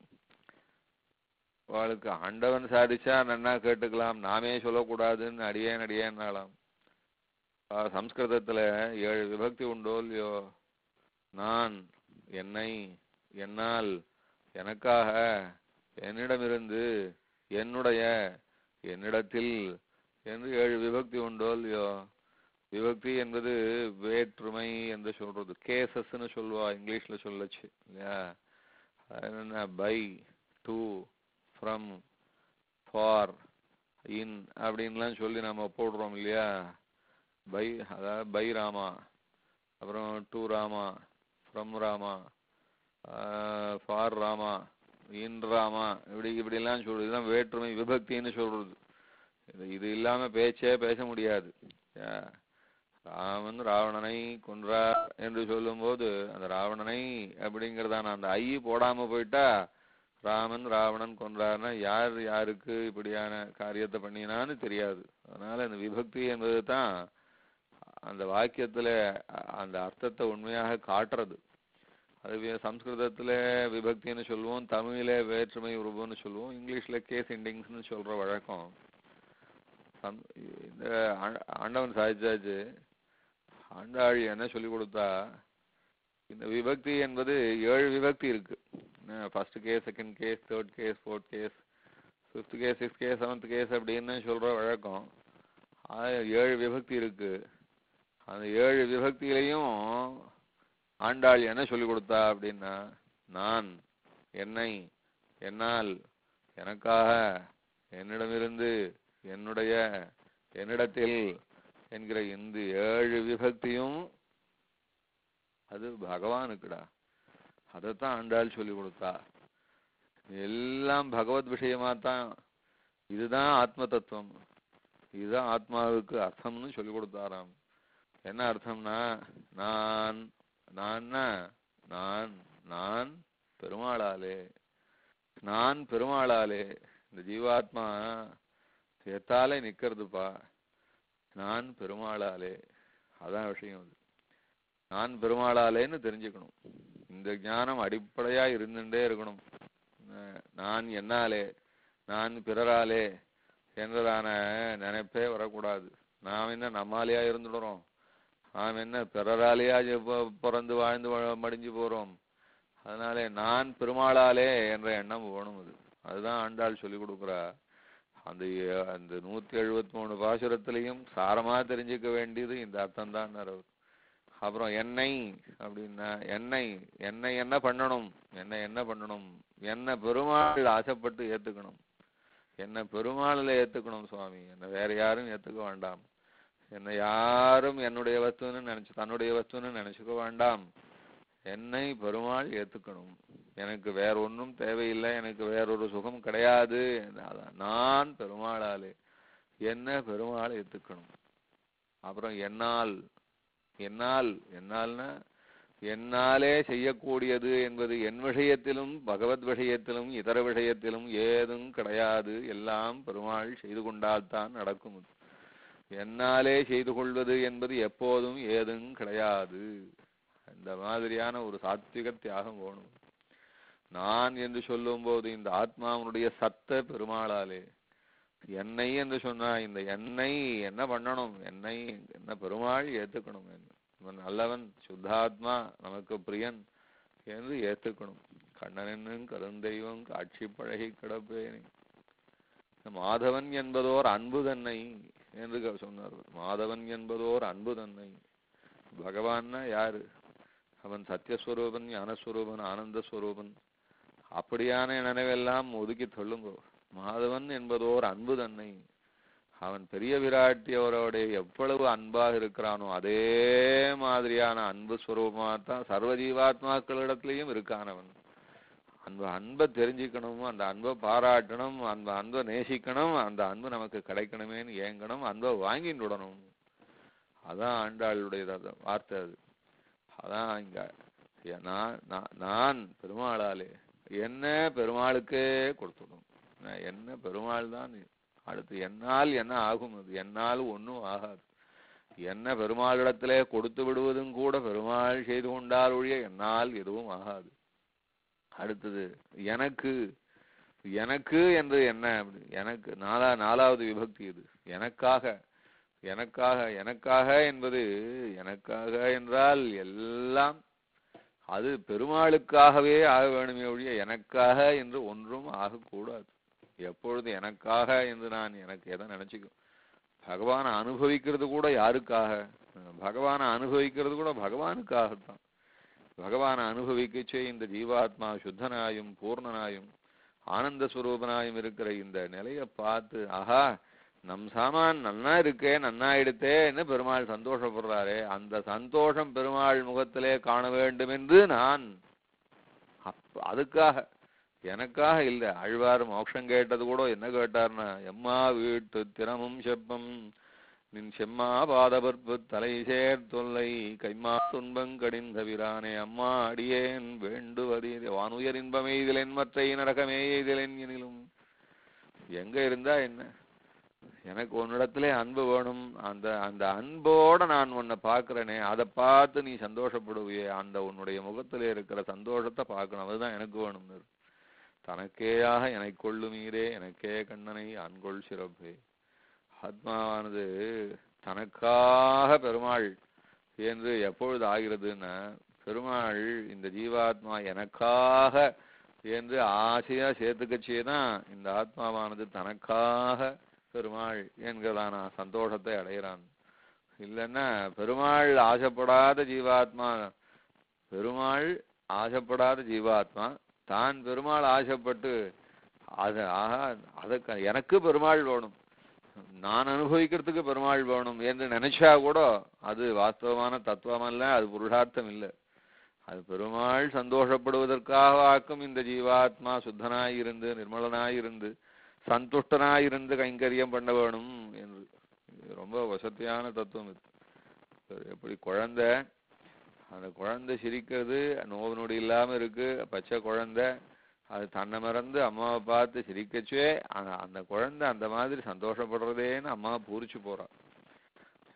அவளுக்கு ஆண்டவன் சாதிச்சா நன்னா கேட்டுக்கலாம், நாமே சொல்லக்கூடாதுன்னு அடியேன்னாலாம். சம்ஸ்கிருதத்துல 7 விபக்தி உண்டோ இல்லையோ. நான், என்னை, என்னால், எனக்காக, என்னிடமிருந்து, என்னுடைய, என்னிடத்தில் என்று 7 விபக்தி உண்டோ இல்லையோ. விபக்தி என்பது வேற்றுமை என்று சொல்றது. கேசஸ்ன்னு சொல்லுவா இங்கிலீஷ்ல சொல்லச்சு இல்லையா. என்ன by, to, from, for, in அப்படின்லாம் சொல்லி நம்ம போடுறோம் இல்லையா. பை, அதாவது பை ராமா, அப்புறம் to Rama, from Rama, for Rama, in Rama, இப்படிலாம் சொல்றது. இதுதான் வேற்றுமை விபக்தின்னு சொல்றது. இது இல்லாம பேச்சே பேச முடியாது. ராமன் ராவணனை கொன்றார் என்று சொல்லும் போது அந்த ராவணனை அப்படிங்கிறதான அந்த ஐ போடாம போயிட்டா, ராமன் ராவணன் கொன்றார்னா யார் யாருக்கு இப்படியான காரியத்தை பண்ணினான்னு தெரியாது. அதனால இந்த விபக்தி என்பது தான் அந்த வாக்கியத்துல அந்த அர்த்தத்தை உண்மையாக காட்டுறது. அது சம்ஸ்கிருதத்துல விபக்தின்னு சொல்லுவோம், தமிழ்ல வேற்றுமை உருவம்னு சொல்லுவோம், இங்கிலீஷ்ல கேஸ் எண்டிங்ஸ்னு சொல்ற வழக்கம். இந்த ஆண்டவன் சாதிச்சாச்சு. ஆண்டாள் என்ன சொல்லி கொடுத்தா, இந்த விபக்தி என்பது 7 விபக்தி இருக்கு. First case, second case, third case, fourth case, fifth case, sixth case, seventh case அப்படின்னு சொல்ற வழக்கம். 7 விபக்தி இருக்கு. அந்த 7 விபக்தியிலையும் ஆண்டாள் என்ன சொல்லி கொடுத்தா அப்படின்னா, நான், என்னை, என்னால், எனக்காக, என்னிடமிருந்து, என்னுடைய, என்னிடத்தில் என்கிற இந்த 7 விபக்தியும் அது பகவானுக்குடா. அதைத்தான் ஆண்டாள் சொல்லி கொடுத்தா. எல்லாம் பகவத் விஷயமா தான். இதுதான் ஆத்ம தத்துவம், இதுதான் ஆத்மாவுக்கு அர்த்தம்னு சொல்லி கொடுத்தாராம். என்ன அர்த்தம்னா, நான், நான் நான் பெருமாளாலே, நான் பெருமாளாலே. இந்த ஜீவாத்மா எத்தாலே நிக்கிறதுப்பா. நான் பெருமாளாலே. அதான் விஷயம். அது நான் பெருமாளாலேன்னு தெரிஞ்சுக்கணும். இந்த ஞானம் அடிப்படையா இருந்துட்டே இருக்கணும். நான் என்னாலே, நான் பிறராலே என்றதான நினைப்பே வரக்கூடாது. நாம் என்ன நம்மாலேயா இருந்துடுறோம்? நாம் என்ன பிறராலேயா பிறந்து வாழ்ந்து மடிஞ்சு போறோம்? அதனாலே நான் பெருமாளாலே என்ற எண்ணம் வேணும். அதுதான் ஆண்டாள் சொல்லி கொடுக்குறா. அந்த அந்த 173 பாசுரத்திலையும் சாரமா தெரிஞ்சுக்க வேண்டியது இந்த அர்த்தம் தான். அப்புறம் என்னை அப்படின்னா என்னை என்னை என்ன பண்ணணும், என்ன பண்ணணும், என்ன பெருமாள் ஆசைப்பட்டு ஏத்துக்கணும், என்ன பெருமாளில் ஏத்துக்கணும் சுவாமி, என்ன வேற யாரும் ஏத்துக்க வேண்டாம், என்னை யாரும் என்னுடைய வஸ்துன்னு நினைச்சு தன்னுடைய வஸ்துன்னு நினைச்சுக்க வேண்டாம், என்னை பெருமாள் ஏத்துக்கணும், எனக்கு வேற ஒன்றும் தேவையில்லை, எனக்கு வேறொரு சுகம் கிடையாது, நான் பெருமாளாலே என்ன பெருமாள் ஏத்துக்கணும். அப்புறம் என்னால் என்னால்னா என்னாலே செய்யக்கூடியது என்பது என் விஷயத்திலும் பகவத் விஷயத்திலும் இதர விஷயத்திலும் ஏதும் கிடையாது, எல்லாம் பெருமாள் செய்து கொண்டால்தான் நடக்கும். என்னாலே செய்து கொள்வது என்பது எப்போதும் ஏதும் கிடையாது. இந்த மாதிரியான ஒரு சாத்விக தியாகம் வேணும். நான் என்று சொல்லும் போது இந்த ஆத்மாவுடைய சத்த பெருமாளாலே, என்னை என்று சொன்னா இந்த என்னை என்ன பண்ணணும், என்னை என்ன பெருமாள் ஏத்துக்கணும், இவன் நல்லவன் சுத்தாத்மா நமக்கு பிரியன் என்று ஏத்துக்கணும். கண்ணனென்னும் கருந்தெய்வம் காட்சி பழகி கிடப்பேனே. மாதவன் என்பதோர் அன்பு தன்னை என்று சொன்னார். மாதவன் என்பதோர் அன்பு தன்னை. பகவான்னா யாரு? அவன் சத்தியஸ்வரூபன், ஞானஸ்வரூபன், ஆனந்தஸ்வரூபன். அப்படியான நினைவெல்லாம் ஒதுக்கி தள்ளுங்கோ. மாதவன் என்பதோர் அன்பு தன்னை. அவன் பெரிய விராட்டியவரோட எவ்வளவு அன்பாக இருக்கிறானோ அதே மாதிரியான அன்பு ஸ்வரூபமாகத்தான் சர்வ ஜீவாத்மாக்களிடத்திலையும் இருக்கானவன். அன்பை தெரிஞ்சுக்கணும், அந்த அன்பை பாராட்டணும், அந்த அன்பை நேசிக்கணும், அந்த அன்பு நமக்கு கிடைக்கணுமேன்னு ஏங்கணும், அன்பை வாங்கிட்டு விடணும். அதான் ஆண்டாளுடைய வார்த்தை. அதான் இங்க நான் பெருமாளாலே என்ன பெருமாளுக்கே கொடுத்துடும். என்ன பெருமாள் தான். அடுத்து என்னால் என்ன ஆகும்? அது என்னால் ஒன்றும் ஆகாது. என்ன பெருமாளிடத்திலே கொடுத்து விடுவதும் கூட பெருமாள் செய்து கொண்டால் ஒழிய என்னால் எதுவும் ஆகாது. அடுத்தது எனக்கு எனக்கு என்று என்ன? எனக்கு நாலாவது விபக்தி. இது எனக்காக எனக்காக எனக்காக என்பது எனக்காக என்றால் எல்லாம் அது பெருமாளுக்காகவே ஆக வேணுமே ஒழிய எனக்காக என்று ஒன்றும் ஆகக்கூடாது. எப்பொழுது எனக்காக என்று நான் எனக்கு எதை நினைச்சுக்கும். பகவானை அனுபவிக்கிறது கூட யாருக்காக? பகவானை அனுபவிக்கிறது கூட பகவானுக்காகத்தான். பகவானை அனுபவிக்கச்சே இந்த ஜீவாத்மா சுத்தனாயும் பூர்ணனாயும் ஆனந்த ஸ்வரூபனாயும் இருக்கிற இந்த நிலையை பார்த்து ஆஹா நம் சாமான் நன்னா இருக்கே, நன்னா எடுத்தேன்னு பெருமாள் சந்தோஷப்படுறாரே, அந்த சந்தோஷம் பெருமாள் முகத்திலே காண வேண்டும் என்று நான் அதுக்காக எனக்காக இல்லை. ஆழ்வார் மோட்சம் கேட்டது கூட என்ன கேட்டார்னா, எம்மா வீட்டு திறமும் செப்பம் நின் செம்மா பாதபற்பு தலை சேர்த்தொல்லை கைமா துன்பங்கடிந்த விரானே அம்மா அடியேன் வேண்டுவதி வானுயர் இன்பமே இதிலென் மற்ற நரகமே இதிலென் எனிலும். எங்க இருந்தா என்ன, எனக்கு உன்னிடத்திலே அன்பு வேணும். அந்த அந்த அன்போட நான் உன்னை பார்க்கிறேனே, அதை பார்த்து நீ சந்தோஷப்படுவியே, அந்த உன்னுடைய முகத்திலே இருக்கிற சந்தோஷத்தை பார்க்கணும். அதுதான் எனக்கு வேணும். தனக்கேயாக என்னை கொள்ளுமீரே எனக்கே கண்ணனை அன்கொள் சிறப்பே. ஆத்மாவானது தனக்காக பெருமாள் என்று எப்பொழுது ஆகிறதுன்னா, பெருமாள் இந்த ஜீவாத்மா எனக்காக என்று ஆசையா சேர்த்துக்கச்சேதான் இந்த ஆத்மாவானது தனக்காக பெருமாள் என்கிறதான சந்தோஷத்தை அடைகிறான். இல்லைன்னா பெருமாள் ஆசைப்படாத ஜீவாத்மா, பெருமாள் ஆசைப்படாத ஜீவாத்மா தான் பெருமாள் ஆசைப்பட்டு அதுக்கு எனக்கு பெருமாள் வேணும், நான் அனுபவிக்கிறதுக்கு பெருமாள் வேணும் என்று நினைச்சா கூட அது வாஸ்தவமான தத்துவம் அல்ல, அது புருஷார்த்தம் இல்லை. அது பெருமாள் சந்தோஷப்படுவதற்காக ஆக்கும் இந்த ஜீவாத்மா சுத்தனாயிருந்து நிர்மலனாயிருந்து சந்துஷ்டனாயிருந்து கைங்கரியம் பண்ண வேணும் என்று. ரொம்ப வசதியான தத்துவம் இது. எப்படி குழந்தை, அந்த குழந்தை சிரிக்கிறது நோவு நொடி இல்லாம இருக்கு, பச்சை குழந்தை, அது தன்னை மறந்து அம்மாவை பார்த்து சிரிக்கச்சே அந்த குழந்தை அந்த மாதிரி சந்தோஷப்படுறதேன்னு அம்மா பூரிச்சு போறான்.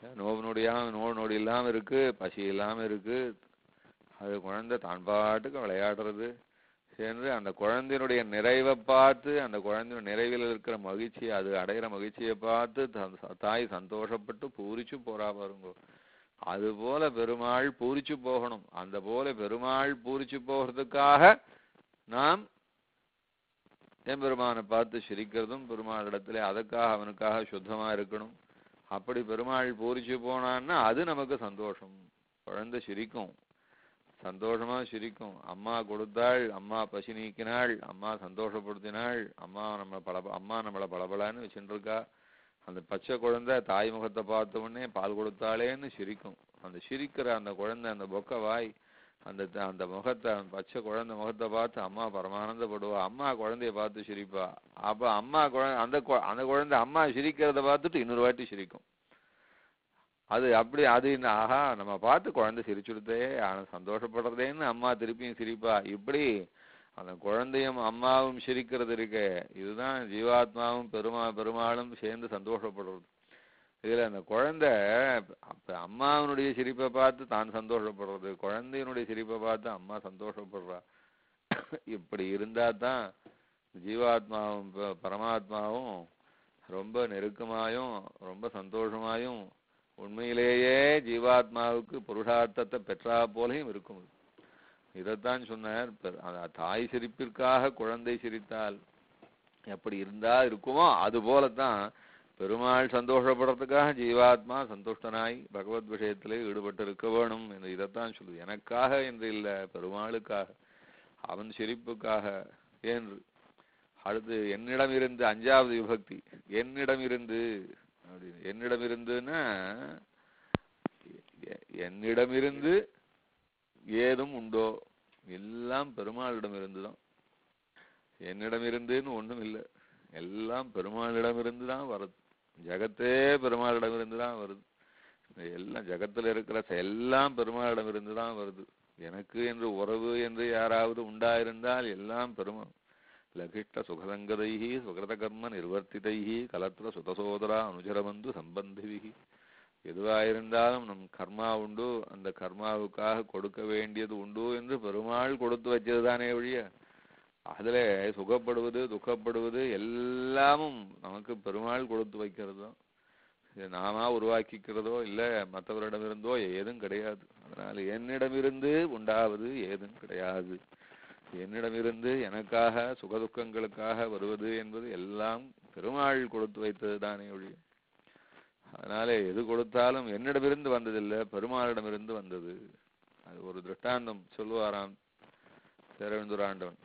நோவு நொடி இல்லாம இருக்கு, பசி இல்லாம இருக்கு. அது குழந்தை தான் பாட்டுக்கு விளையாடுறது என்று அந்த குழந்தையினுடைய நிறைவை பார்த்து, அந்த குழந்தைய நிறைவில் இருக்கிற மகிழ்ச்சி, அது அடைகிற மகிழ்ச்சியை பார்த்து தாய் சந்தோஷப்பட்டு பூரிச்சு போறா பாருங்க. அது போல பெருமாள் பூரிச்சு போகணும். அந்த போல பெருமாள் பூரிச்சு போகிறதுக்காக நாம் எம்பெருமானை பார்த்து சிரிக்கிறதும் பெருமாளிடத்துல அதற்காக அவனுக்காக சுத்தமா இருக்கணும். அப்படி பெருமாள் பூரிச்சு போனான்னா அது நமக்கு சந்தோஷம். குழந்தை சிரிக்கும், சந்தோஷமா சிரிக்கும். அம்மா கொடுத்தாள், அம்மா பசி நீக்கினாள், அம்மா சந்தோஷப்படுத்தினாள், அம்மா நம்மளை பளபளன்னு வச்சுட்டு இருக்கா. அந்த பச்சை குழந்தை தாய் முகத்தை பார்த்த உடனே பால் கொடுத்தாளேன்னு சிரிக்கும். அந்த சிரிக்கிற அந்த குழந்தை, அந்த பொக்க வாய், அந்த முகத்தை, பச்சை குழந்தை முகத்தை பார்த்து அம்மா பரமானந்தப்படுவா. அம்மா குழந்தைய பார்த்து சிரிப்பா. அப்ப அம்மா அந்த குழந்தை அம்மா சிரிக்கிறத பார்த்துட்டு இன்னொரு வாட்டி சிரிக்கும். அது அப்படி அது ஆஹா நம்ம பார்த்து குழந்தை சிரிச்சுடுதே, சந்தோஷப்படுறதேன்னு அம்மா திருப்பியும் சிரிப்பா. இப்படி அந்த குழந்தையும் அம்மாவும் சிரிக்கிறது இருக்கே, இதுதான் ஜீவாத்மாவும் பெருமாளும் சேர்ந்து சந்தோஷப்படுறது. இதுல அந்த குழந்தை அப்ப அம்மாவனுடைய சிரிப்பை பார்த்து தான் சந்தோஷப்படுறது, குழந்தையினுடைய சிரிப்பை பார்த்து அம்மா சந்தோஷப்படுறா. இப்படி இருந்தா தான் ஜீவாத்மாவும் பரமாத்மாவும் ரொம்ப நெருக்கமாயும் ரொம்ப சந்தோஷமாயும் உண்மையிலேயே ஜீவாத்மாவுக்கு புருஷார்த்தத்தை பெற்றா போலையும் இருக்கும். இதைத்தான் சொன்னார். தாய் சிரிப்பிற்காக குழந்தை சிரித்தால் எப்படி இருந்தா இருக்குமோ அது போலத்தான் பெருமாள் சந்தோஷப்படுறதுக்காக ஜீவாத்மா சந்துஷ்டனாய் பகவத் விஷயத்திலே ஈடுபட்டு இருக்க வேணும் என்று இதைத்தான் சொல்லுது. எனக்காக என்று இல்லை, பெருமாளுக்காக, அவன் சிரிப்புக்காக என்று. அடுத்து என்னிடம் இருந்து 5வது விபக்தி, என்னிடம் இருந்து அப்படின்னு. என்னிடம் இருந்துன்னா என்னிடமிருந்து ஏதும் உண்டோ, எல்லாம் பெருமாளிடம் இருந்துதான். என்னிடம் இருந்துன்னு ஒண்ணும் இல்லை, எல்லாம் பெருமாளிடம் இருந்துதான் வருது. ஜகத்தே பெருமாளிடம் இருந்துதான் வருது. எல்லாம் ஜகத்துல இருக்கிற எல்லாம் பெருமாளிடம் இருந்துதான் வருது. எனக்கு என்று உறவு என்று யாராவது உண்டாயிருந்தால் எல்லாம் பெருமாள். லகிஷ்ட சுகசங்கதைஹி சுகிருத கர்ம நிர்வர்த்திதைஹி கலத்திர சுதசோதரா அனுஜரபந்து சம்பந்திவிஹி. எதுவாயிருந்தாலும் நம் கர்மா உண்டு, அந்த கர்மாவுக்காக கொடுக்க வேண்டியது உண்டு என்று பெருமாள் கொடுத்து வச்சதுதானே ஒழிய அதுல சுகப்படுவது துக்கப்படுவது எல்லாமும் நமக்கு பெருமாள் கொடுத்து வைக்கிறது தான். இது நாம உருவாக்கிக்கிறதோ இல்லை மற்றவரிடமிருந்தோ ஏதும் கிடையாது. அதனால என்னிடமிருந்து உண்டாவது ஏதும் கிடையாது. என்னிடமிருந்து எனக்காக சுகதுக்கங்களுக்காக வருவது என்பது எல்லாம் பெருமாள் கொடுத்து வைத்தது தானே ஒழிய. அதனால எது கொடுத்தாலும் என்னிடமிருந்து வந்ததில்லை, பெருமாளிடமிருந்து வந்தது. அது ஒரு திருஷ்டாந்தம் சொல்லுவாராம் பேரழுந்தூராண்டவன்.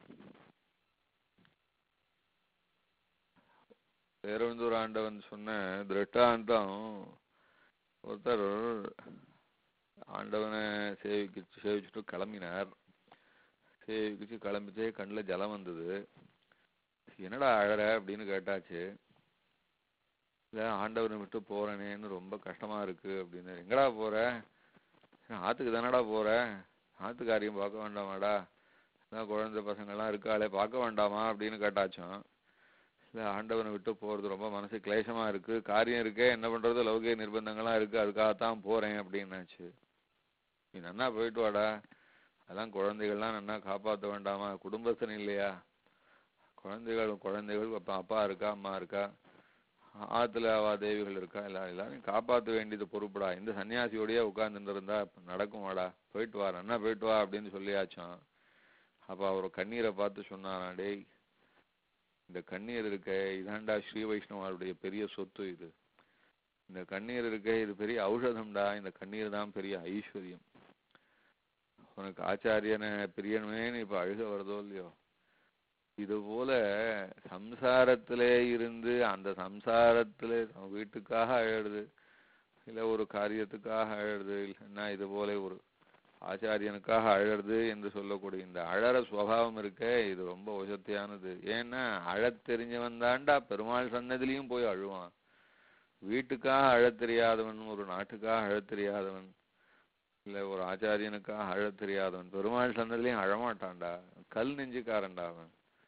பேரழுந்தூராண்டவன் சொன்ன திருஷ்டாந்தம், ஒருத்தர் ஆண்டவனை சேவிச்சுட்டு கிளம்பினார். சேவிச்சு கிளம்பிட்டே கண்ணில் ஜலம் வந்தது. என்னடா அழற அப்படின்னு கேட்டாச்சு. இல்லை ஆண்டவனை விட்டு போறேனேன்னு ரொம்ப கஷ்டமா இருக்கு அப்படின்னு. எங்கடா போற? ஆத்துக்கு தானடா போற, ஆத்துக்காரியம் பார்க்க வேண்டாமாடா, குழந்தை பசங்கள்லாம் இருக்காளே பார்க்க வேண்டாமா அப்படின்னு கேட்டாச்சும். இல்லை ஆண்டவனை விட்டு போறது ரொம்ப மனசு கிளேசமா இருக்கு, காரியம் இருக்கே, என்ன பண்றது, லௌகிக நிர்பந்தங்கள்லாம் இருக்கு, அதுக்காகத்தான் போறேன் அப்படின்னாச்சு. நீ நன்னா போயிட்டு வாடா, அதெல்லாம் குழந்தைகள்லாம் நன்னா காப்பாற்ற வேண்டாமா, குடும்பஸ்தன் இல்லையா, குழந்தைகள் அப்பா இருக்கா அம்மா இருக்கா, ஆத்துல அவா தேவிகள் இருக்கா, எல்லாரும் காப்பாற்ற வேண்டியது பொறுப்புடா. இந்த சன்னியாசியோடய உட்கார்ந்துட்டு இருந்தா நடக்குமாடா, போயிட்டு வா நன்னா போயிட்டு வா அப்படின்னு சொல்லியாச்சோம். அப்ப அவர் கண்ணீரை பார்த்து சொன்னாரா, டேய் இந்த கண்ணீர் இருக்க இதாண்டா ஸ்ரீ வைஷ்ணவருடைய பெரிய சொத்து, இது இந்த கண்ணீர் இருக்க இது பெரிய ஔஷதம்டா, இந்த கண்ணீர் தான் பெரிய ஐஸ்வர்யம். உனக்கு ஆச்சாரியனை பிரியணுமேன்னு இப்ப அழுக வருதோ இல்லையோ, இது போல சம்சாரத்திலே இருந்து அந்த சம்சாரத்திலே வீட்டுக்காக அழறது, இல்லை ஒரு காரியத்துக்காக அழறது, இல்லைன்னா இது போல ஒரு ஆச்சாரியனுக்காக அழறது என்று சொல்லக்கூடிய இந்த அழற சுவாவம் இருக்க இது ரொம்ப உசத்தியானது. ஏன்னா அழத் தெரிஞ்சவன் தாண்டா பெருமாள் சன்னதிலையும் போய் அழுவான். வீட்டுக்காக அழத் தெரியாதவன், ஒரு நாட்டுக்காக அழத் தெரியாதவன், இல்லை ஒரு ஆச்சாரியனுக்காக அழத் தெரியாதவன் பெருமாள் சன்னதிலையும் அழமாட்டான்டா, கல் நெஞ்சுக்காரன்டா அவன்.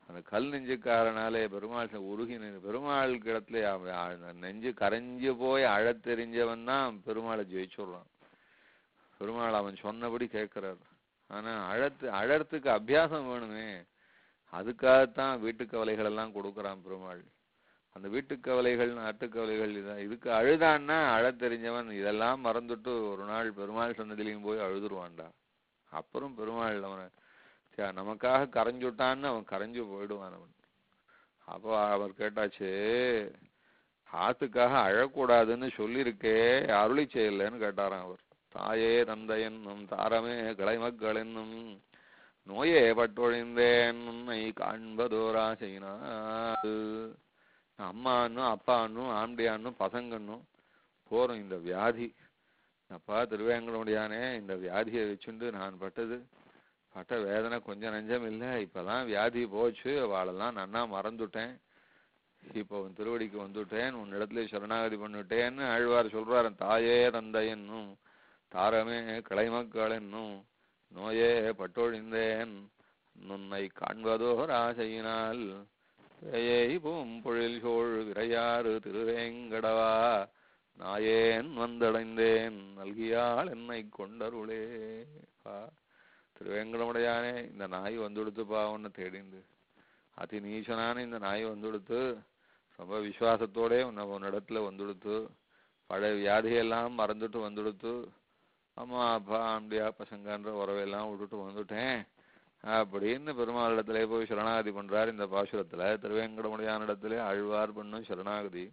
அந்த கல் நெஞ்சுக்காரனாலே பெருமாள் உருகி பெருமாள் இடத்துல நெஞ்சு கரைஞ்சு போய் அழத் தெரிஞ்சவன் தான் பெருமாளை ஜெயிச்சுடுறான். பெருமாள் அவன் சொன்னபடி கேட்கிறார். ஆனா அழறதுக்கு அபியாசம் வேணுமே, அதுக்காகத்தான் வீட்டு கவலைகள் எல்லாம் கொடுக்குறான் பெருமாள். அந்த வீட்டு கவலைகள் நாட்டுக்கவலைகள் இதுக்கு அழுதான்னா அழத் தெரிஞ்சவன் இதெல்லாம் மறந்துட்டு ஒரு நாள் பெருமாள் சன்னதிலையும் போய் அழுதுருவான்டா. அப்புறம் பெருமாள் அவனை நமக்காக கரைஞ்சுட்டான்னு அவன் கரைஞ்சு போயிடுவான் அவன். அப்போ அவர் கேட்டாச்சு, ஆத்துக்காக அழக்கூடாதுன்னு சொல்லியிருக்கே அருளி செய்யலன்னு கேட்டாராம் அவர். தாயே தந்தை என்னும் தாரமே கலைமக்கள் என்னும் நோயே பட்டொழிந்தேன் உன்னை காண்பதோராசையினால். அம்மான்னும் அப்பான்னும் ஆம்படியான்னும் பசங்கன்னும் போறோம் இந்த வியாதி. அப்பா திருவேங்கடமுடியானே, இந்த வியாதியை வச்சுண்டு நான் பட்ட வேதனை கொஞ்சம் நெஞ்சம் இல்லை. இப்பதான் வியாதி போச்சு, அவளெல்லாம் நன்னா மறந்துட்டேன். இப்போ உன் திருவடிக்கு வந்துட்டேன், உன் இடத்துல சரணாகதி பண்ணிட்டேன்னு ஆழ்வார் சொல்றாரு. தாயே தந்தை என்னும் தாரமே கலைமக்கள் என்னும் நோயே பட்டொழிந்தேன் நுன்னை காண்பதோர் ஆசையினால் வேயை பூம்பொழில் சோழ் விரையாறு திருவேங்கடவா நாயேன் வந்தடைந்தேன் நல்கியால் என்னை கொண்டருளே. திருவேங்கடமுடையானே, இந்த நாய் வந்துடுத்துப்பா உன்னை தேடிந்து. அதி நீச்சனான இந்த நாய் வந்துடுத்து, ரொம்ப விசுவாசத்தோட உன்னிடத்துல வந்துடுத்து, பழைய வியாதியெல்லாம் மறந்துட்டு வந்துடுத்து, அம்மா அப்பா ஆம்பியா பசங்கன்ற உறவையெல்லாம் விட்டுட்டு வந்துட்டேன் அப்படின்னு பெருமாள் இடத்துல போய் சரணாகதி பண்றார். இந்த பாசுரத்துல திருவேங்கடமுடையான இடத்துல ஆழ்வார் பண்ணும் சரணாகதி.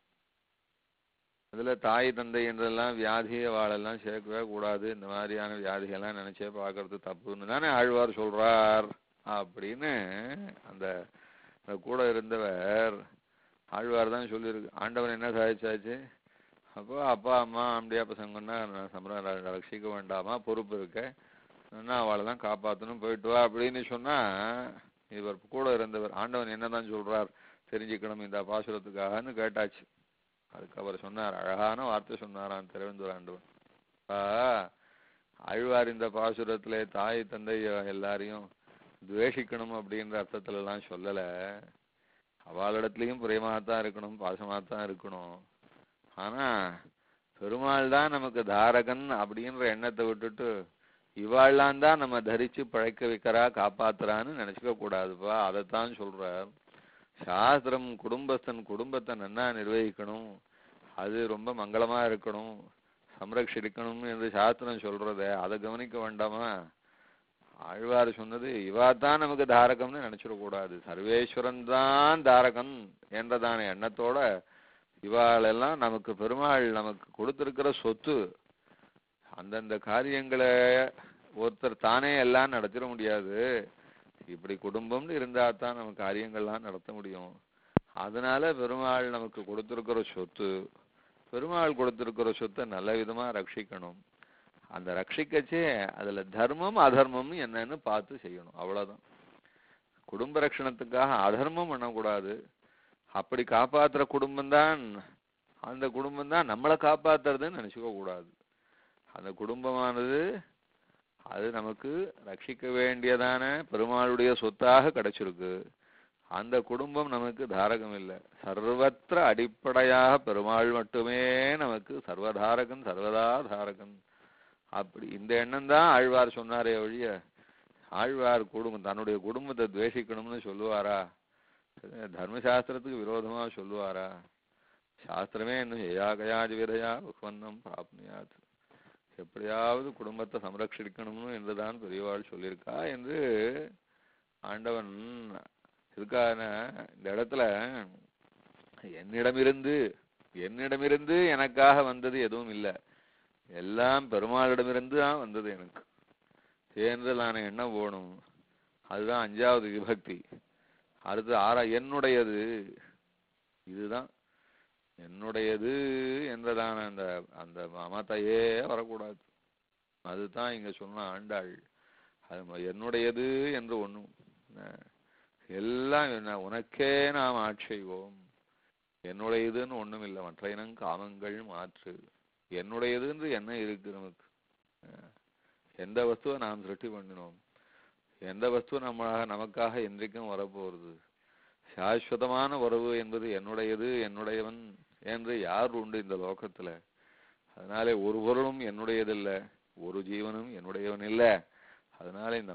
அதுல தாய் தந்தை என்றெல்லாம் வியாதியை வாழெல்லாம் சேர்க்கவே கூடாது, இந்த மாதிரியான வியாதிகள்லாம் நினைச்சே பார்க்கறது தப்புன்னு தானே ஆழ்வார் சொல்றார் அப்படின்னு அந்த கூட இருந்தவர் ஆழ்வார் தான் சொல்லியிருக்கு. ஆண்டவன் என்ன சாதிச்சாச்சு? அப்போ அப்பா அம்மா ஆம்படியா பசங்கன்னா ரட்சிக்க வேண்டாமா, பொறுப்பு இருக்க, அவளெல்லாம் காப்பாற்றணும், போயிட்டு வா அப்படின்னு சொன்னா இவர் கூட இருந்தவர் ஆண்டவன் என்னதான் சொல்றார் தெரிஞ்சுக்கணும் இந்த பாசுரத்துக்காகன்னு கேட்டாச்சு. அதுக்கு அவர் சொன்னார், அழகான வார்த்தை சொன்னாரான் திருவெந்தூர் ஆண்டவன். ஆழ்வார் இந்த பாசுரத்துல தாய் தந்தை எல்லாரையும் துவேஷிக்கணும் அப்படின்ற அர்த்தத்துல எல்லாம் சொல்லல. அவளிடத்துலயும் பிரியமாகத்தான் இருக்கணும், பாசமாகத்தான் இருக்கணும். ஆனா பெருமாள் தான் நமக்கு தாரகன் அப்படின்ற எண்ணத்தை விட்டுட்டு இவாள்லாம் தான் நம்ம தரிச்சு பழைக்க வைக்கிறா காப்பாத்துறான்னு நினைச்சுக்க கூடாதுப்பா. அதைத்தான் சொல்றார் சாஸ்திரம். குடும்பத்தை நன்னா நிர்வகிக்கணும், அது ரொம்ப மங்களமா இருக்கணும், சம்ரட்சிக்கணும் என்று சாஸ்திரம் சொல்றத அதை கவனிக்க வேண்டாமா? ஆழ்வார் சொன்னது இவாதான் நமக்கு தாரகம்னு நினைச்சிடக்கூடாது, சர்வேஸ்வரன் தான் தாரகன் என்றதான எண்ணத்தோட இவாளெல்லாம் நமக்கு பெருமாள் நமக்கு கொடுத்திருக்கிற சொத்து. அந்தந்த காரியங்களை ஒருத்தர் தானே எல்லாம் நடத்திட முடியாது. இப்படி குடும்பம்னு இருந்தா தான் நம்ம காரியங்கள்லாம் நடத்த முடியும். அதனால பெருமாள் நமக்கு கொடுத்திருக்கிற சொத்து, பெருமாள் கொடுத்திருக்கிற சொத்தை நல்ல விதமா ரட்சிக்கணும். அந்த ரட்சிக்கச்சே அதுல தர்மம் அதர்மம் என்னன்னு பார்த்து செய்யணும், அவ்வளவுதான். குடும்ப ரட்சணத்துக்காக அதர்மம் பண்ணக்கூடாது. அப்படி காப்பாத்துற குடும்பம்தான் அந்த குடும்பம்தான் நம்மளை காப்பாத்துறதுன்னு நினைச்சுக்க கூடாது. அந்த குடும்பமானது அது நமக்கு ரட்சிக்க வேண்டியதான பெருமாளுடைய சொத்தாக கிடைச்சிருக்கு. அந்த குடும்பம் நமக்கு தாரகம் இல்லை. சர்வத்திர அடிப்படையாக பெருமாள் மட்டுமே நமக்கு சர்வதாரகன், சர்வதா தாரகன். அப்படி இந்த எண்ணம் தான் ஆழ்வார் சொன்னாரே ஒழிய ஆழ்வார் தன்னுடைய குடும்பத்தை துவேஷிக்கணும்னு சொல்லுவாரா? தர்மசாஸ்திரத்துக்கு விரோதமா சொல்லுவாரா? சாஸ்திரமே இன்னும் ஏயா கயாஜ் விதையா உற்பந்தம் பிராப்னியாது, எப்படியாவது குடும்பத்தை சம்ரட்சிக்கணும்னு என்றுதான் பெரியவாள் சொல்லியிருக்கா என்று ஆண்டவன் இருக்கான. இந்த இடத்துல என்னிடமிருந்து எனக்காக வந்தது எதுவும் இல்லை, எல்லாம் பெருமாளிடமிருந்து தான் வந்தது எனக்கு என்று நான் என்ன போகணும். அதுதான் 5வது விபக்தி. அடுத்து என்னுடையது, இதுதான் என்னுடையது என்றதான அந்த அந்த மமத்தையே வரக்கூடாது. அதுதான் இங்க சொன்ன ஆண்டாள். அது என்னுடையது என்று ஒண்ணும் எல்லாம் என்ன உனக்கே நாம் ஆட்செய்வோம். என்னுடையதுன்னு ஒண்ணும் இல்லை, மற்ற இனம் காமங்கள் மாற்று. என்னுடையது என்று என்ன இருக்கு நமக்கு? எந்த வஸ்துவை நாம் சிருஷ்டி பண்ணினோம்? எந்த வஸ்து நமக்காக என்றைக்கும் வரப்போறது? சாஸ்வதமான உறவு என்பது என்னுடையது, என்னுடையவன் என்று யார் உண்டு இந்த லோகத்துல? அதனாலே ஒரு பொருளும் என்னுடையதில்லை, ஒரு ஜீவனும் என்னுடையவன் இல்லை. அதனால இந்த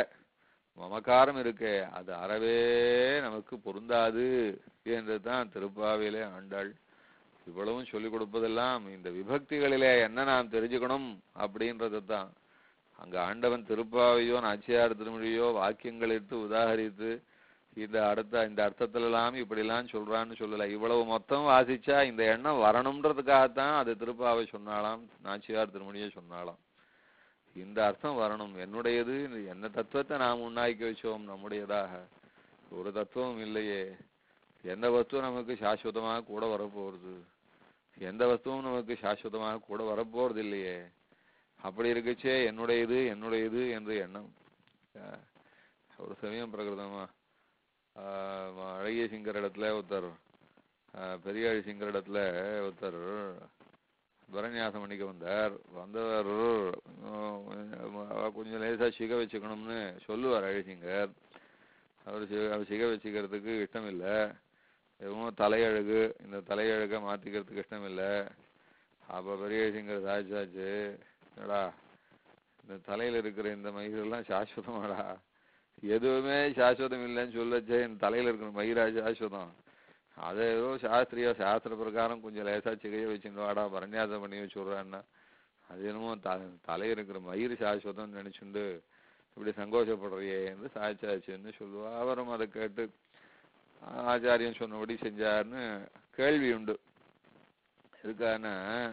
மமகாரம் இருக்கே, அது அறவே நமக்கு பொருந்தாது என்றுதான் திருப்பாவையிலே ஆண்டாள் இவ்வளவும் சொல்லிக் கொடுப்பதெல்லாம் இந்த விபக்திகளிலே என்ன நாம் தெரிஞ்சுக்கணும் அப்படின்றது தான். அங்க ஆண்டவன் திருப்பாவையோ நாச்சியார் திருமொழியோ வாக்கியங்கள் எடுத்து உதாகரித்து இந்த அர்த்தத்திலெல்லாம் இப்படிலாம் சொல்றான்னு சொல்லல. இவ்வளவு மொத்தம் வாசிச்சா இந்த எண்ணம் வரணும்ன்றதுக்காகத்தான் அது திருப்பாவை சொன்னாலாம், நாச்சியார் திருமொழியை சொன்னாலாம். இந்த அர்த்தம் வரணும், என்னுடையது. என்ன தத்துவத்தை நாம் உண்ணாக்கி வச்சோம் நம்முடையதாக? ஒரு தத்துவம் இல்லையே. எந்த வஸ்துவும் நமக்கு சாஸ்வதமாக கூட வரப்போறது? எந்த வஸ்துவும் நமக்கு சாஸ்வதமாக கூட வரப்போறது இல்லையே. அப்படி இருக்குச்சே என்னுடையது என்னுடையது என்று எண்ணம். ஒரு சமயம் பிரகிருதமா அழகிய சிங்கர் இடத்துல ஒருத்தர், பெரிய சிங்கர் இடத்துல ஒருத்தர் பரநியாசம் பண்ணிக்க வந்தவர் கொஞ்சம் லேசா சிக வச்சுக்கணும்னு சொல்லுவார் அழகிங்கர். அவர் சிக வச்சுக்கிறதுக்கு இஷ்டம் இல்லை. எதுவும் தலையழகு, இந்த தலையழகை மாத்திக்கிறதுக்கு இஷ்டம் இல்லை. அப்ப பெரிய சிங்கர் சாய்ச்சாச்சு, என்னடா இந்த தலையில இருக்கிற இந்த மயிரெல்லாம் சாஸ்வதமாடா? எதுவுமே சாஸ்வதம் இல்லைன்னு சொல்லச்சே, இந்த தலையில இருக்கிற மயிரா சாஸ்வதம்? அதை ஏதோ சாஸ்திர பிரகாரம் கொஞ்சம் லேசா சிகைய வச்சுட்டு வாடா பரநியாசம் பண்ணி வச்சுடுறான்னா, அது என்னமோ தலை இருக்கிற மயிர் சாஸ்வதம் நினைச்சுண்டு இப்படி சங்கோஷப்படுறியே என்று சாய்ச்சாச்சுன்னு சொல்லுவா. அவரும் அதை கேட்டு ஆச்சாரியன் சொன்னபடி செஞ்சாருன்னு கேள்வி உண்டு. இருக்கான்னா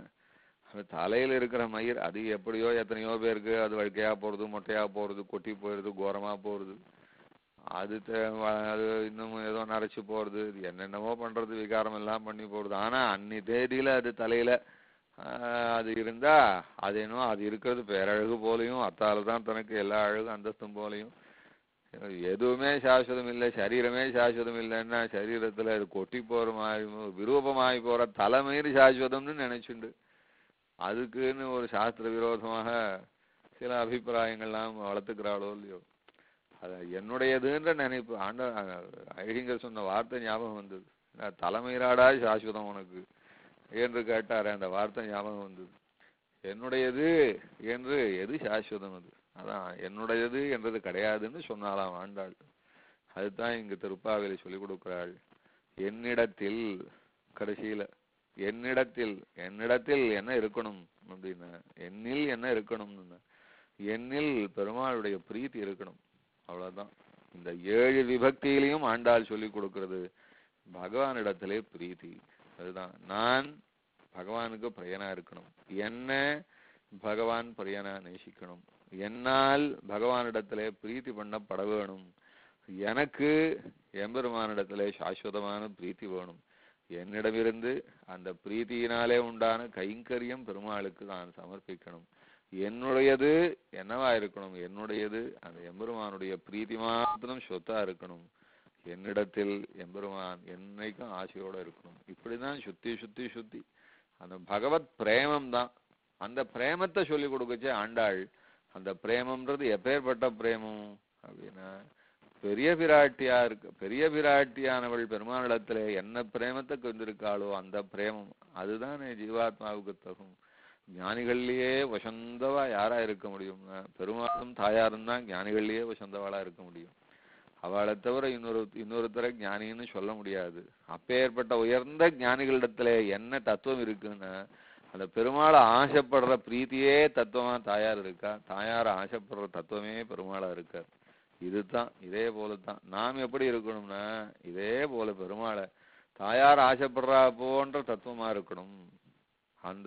தலையில இருக்கிற மயிர் அது எப்படியோ எத்தனையோ பேருக்கு அது வழுக்கையா போறது, மொட்டையா போறது, கொட்டி போயிடுது, கோரமா போறது, அது இன்னும் ஏதோ நரைச்சு போறது, என்னென்னவோ பண்றது, விகாரம் எல்லாம் பண்ணி போறது. ஆனா அன்னி தேதியில அது தலையில அது இருந்தா அது என்னவோ அது இருக்கிறது பேரழகு போலையும், அத்தால்தான் தனக்கு எல்லா அழகு அந்தஸ்தும் போலையும். எதுவுமே சாஸ்வதம் இல்லை, சரீரமே சாஸ்வதம் இல்லைன்னா சரீரத்துல அது கொட்டி போற மாதிரி விரூபமாகி போற தலைமயிர் சாஸ்வதம்னு நினைச்சுண்டு அதுக்குன்னு ஒரு சாஸ்திர விரோதமாக சில அபிப்பிராயங்கள்லாம் வளர்த்துக்கிறாளோ இல்லையோ. அது என்னுடையதுன்ற நினைப்பு. அழகிங்க சொன்ன வார்த்தை ஞாபகம் வந்தது. தலைமயிராடா சாஸ்வதம் உனக்கு என்று கேட்டாரு, அந்த வார்த்தை ஞாபகம் வந்தது. என்னுடையது என்று எது சாஸ்வதம்? அது அதான் என்னுடையது என்றது கிடையாதுன்னு சொன்னாலாம் ஆண்டாள். அதுதான் இங்கு திருப்பாவையில சொல்லிக் கொடுக்கிறாள். என்னிடத்தில், கடைசியில என்னிடத்தில் என்ன இருக்கணும் அப்படின்னா, என்னில் என்ன இருக்கணும்னு, என்னில் பெருமாளுடைய பிரீத்தி இருக்கணும். அவ்வளவுதான். இந்த 7 விபக்தியிலையும் ஆண்டாள் சொல்லிக் கொடுக்கிறது பகவானிடத்திலே பிரீத்தி. அதுதான், நான் பகவானுக்கு பிரியனா இருக்கணும், என்ன பகவான் பிரியனா நேசிக்கணும், என்னால் பகவானிடத்திலே பிரீத்தி பண்ணப்பட வேணும், எனக்கு எம்பெருமானிடத்திலே சாஸ்வதமான பிரீத்தி வேணும், என்னிடமிருந்து அந்த பிரீத்தியினாலே உண்டான கைங்கரியம் பெருமாளுக்கு நான் சமர்ப்பிக்கணும். என்னுடையது என்னவா இருக்கணும்? என்னுடையது அந்த எம்பெருமானுடைய பிரீத்தி மாத்திரம் சொத்தா இருக்கணும். என்னிடத்தில் எம்பெருமான் என்னைக்கும் ஆசையோட இருக்கணும். இப்படிதான் சுத்தி அந்த பகவத் பிரேமம் தான். அந்த பிரேமத்தை சொல்லி கொடுக்கச்சே ஆண்டாள், அந்த பிரேமம்ன்றது எப்பேற்பட்ட பிரேமம் அப்படின்னா, பெரிய பிராட்டியானவள் பெருமானிடத்துல என்ன பிரேமத்தை கொண்டிருக்காளோ அந்த பிரேமம், அதுதான் ஜீவாத்மாவுக்கு தகும். ஞானிகள்லயே வசந்தவா யாரா இருக்க முடியும்? பெருமாளும் தாயாரும் தான் ஞானிகள்லயே வசந்தவாளா இருக்க முடியும். அவளை தவிர இன்னொருத்தரை ஞானின்னு சொல்ல முடியாது. அப்பேற்பட்ட உயர்ந்த ஞானிகளிடத்துல என்ன தத்துவம் இருக்குன்னு, அந்த பெருமாளை ஆசைப்படுற பிரீத்தியே தத்துவமா தாயார் இருக்கா. தாயார ஆசைப்படுற தத்துவமே பெருமாளா இருக்கார். இதுதான், இதே போலதான் நாம் எப்படி இருக்கணும்னா, இதே போல பெருமாளை தாயார் ஆசைப்படுறா போன்ற தத்துவமா இருக்கணும். அந்த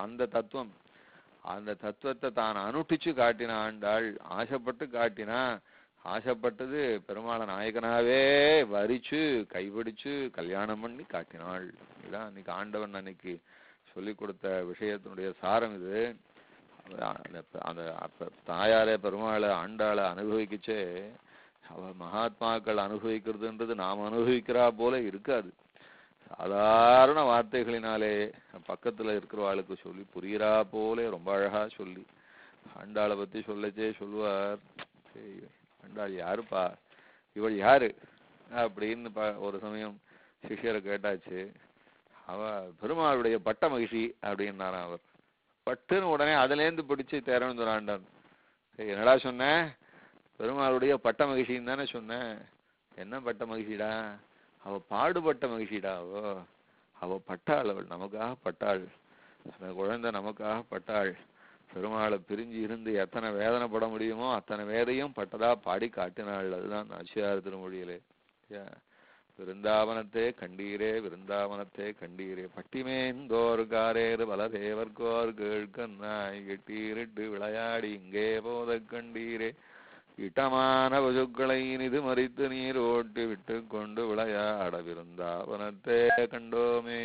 தத்துவத்தை தான் அனுஷ்டிச்சு காட்டின ஆண்டாள். ஆசைப்பட்டு காட்டினா, ஆசைப்பட்டது பெருமாளை நாயகனாவே வரிச்சு கைபிடிச்சு கல்யாணம் பண்ணி காட்டினாள். இதான் அன்னைக்கு ஆண்டவன் அன்னைக்கு சொல்லி கொடுத்த விஷயத்தினுடைய சாரம் இது. அந்த தாயாரே பெருமாளை ஆண்டாளை அனுபவிக்கச்சே, அவ மகாத்மாக்கள் அனுபவிக்கிறதுன்றது நாம் அனுபவிக்கிறா போல இருக்காது. சாதாரண வார்த்தைகளினாலே பக்கத்துல இருக்கிறவாளுக்கு சொல்லி புரிகிறா போல ரொம்ப அழகா சொல்லி ஆண்டாளை பத்தி சொல்லச்சே சொல்லுவார். ஆண்டாள் யாருப்பா, இவள் யாரு அப்படின்னு ஒரு சமயம் சிஷ்யரை கேட்டாச்சு. அவ பெருமாளுடைய பட்ட மகிழ்ச்சி அப்படின்னாராம் அவர். பட்டுன்னு உடனே அதுலேருந்து பிடிச்சி தேரந்துராண்டான். என்னடா சொன்ன? பெருமாளுடைய பட்ட மகிழ்ச்சின்னு தானே சொன்னேன். என்ன பட்ட மகிழ்ச்சிடா? அவ பாடுபட்ட மகிழ்ச்சிடா. அவ பட்டாள், அவள் நமக்காக பட்டாள், அந்த குழந்தை நமக்காக பட்டாள். பெருமாளை பிரிஞ்சு இருந்து எத்தனை வேதனைப்பட முடியுமோ அத்தனை வேதையும் பட்டதா பாடி காட்டினாள். அதுதான் நாச்சியார் திருமொழியிலே. விருந்தாவனத்தே கண்டீரே, விருந்தாவனத்தே கண்டீரே, பட்டிமேந்தோர் காரேறு பலதேவர்கோர் கேழ்கண்ணாய் கெட்டீரிட்டு விளையாடி இங்கே போத கண்டீரே, இட்டமான பசுக்களை இனிது மறித்து நீர் ஓட்டி விட்டு கொண்டு விளையாட விருந்தாவனத்தே கண்டோமே.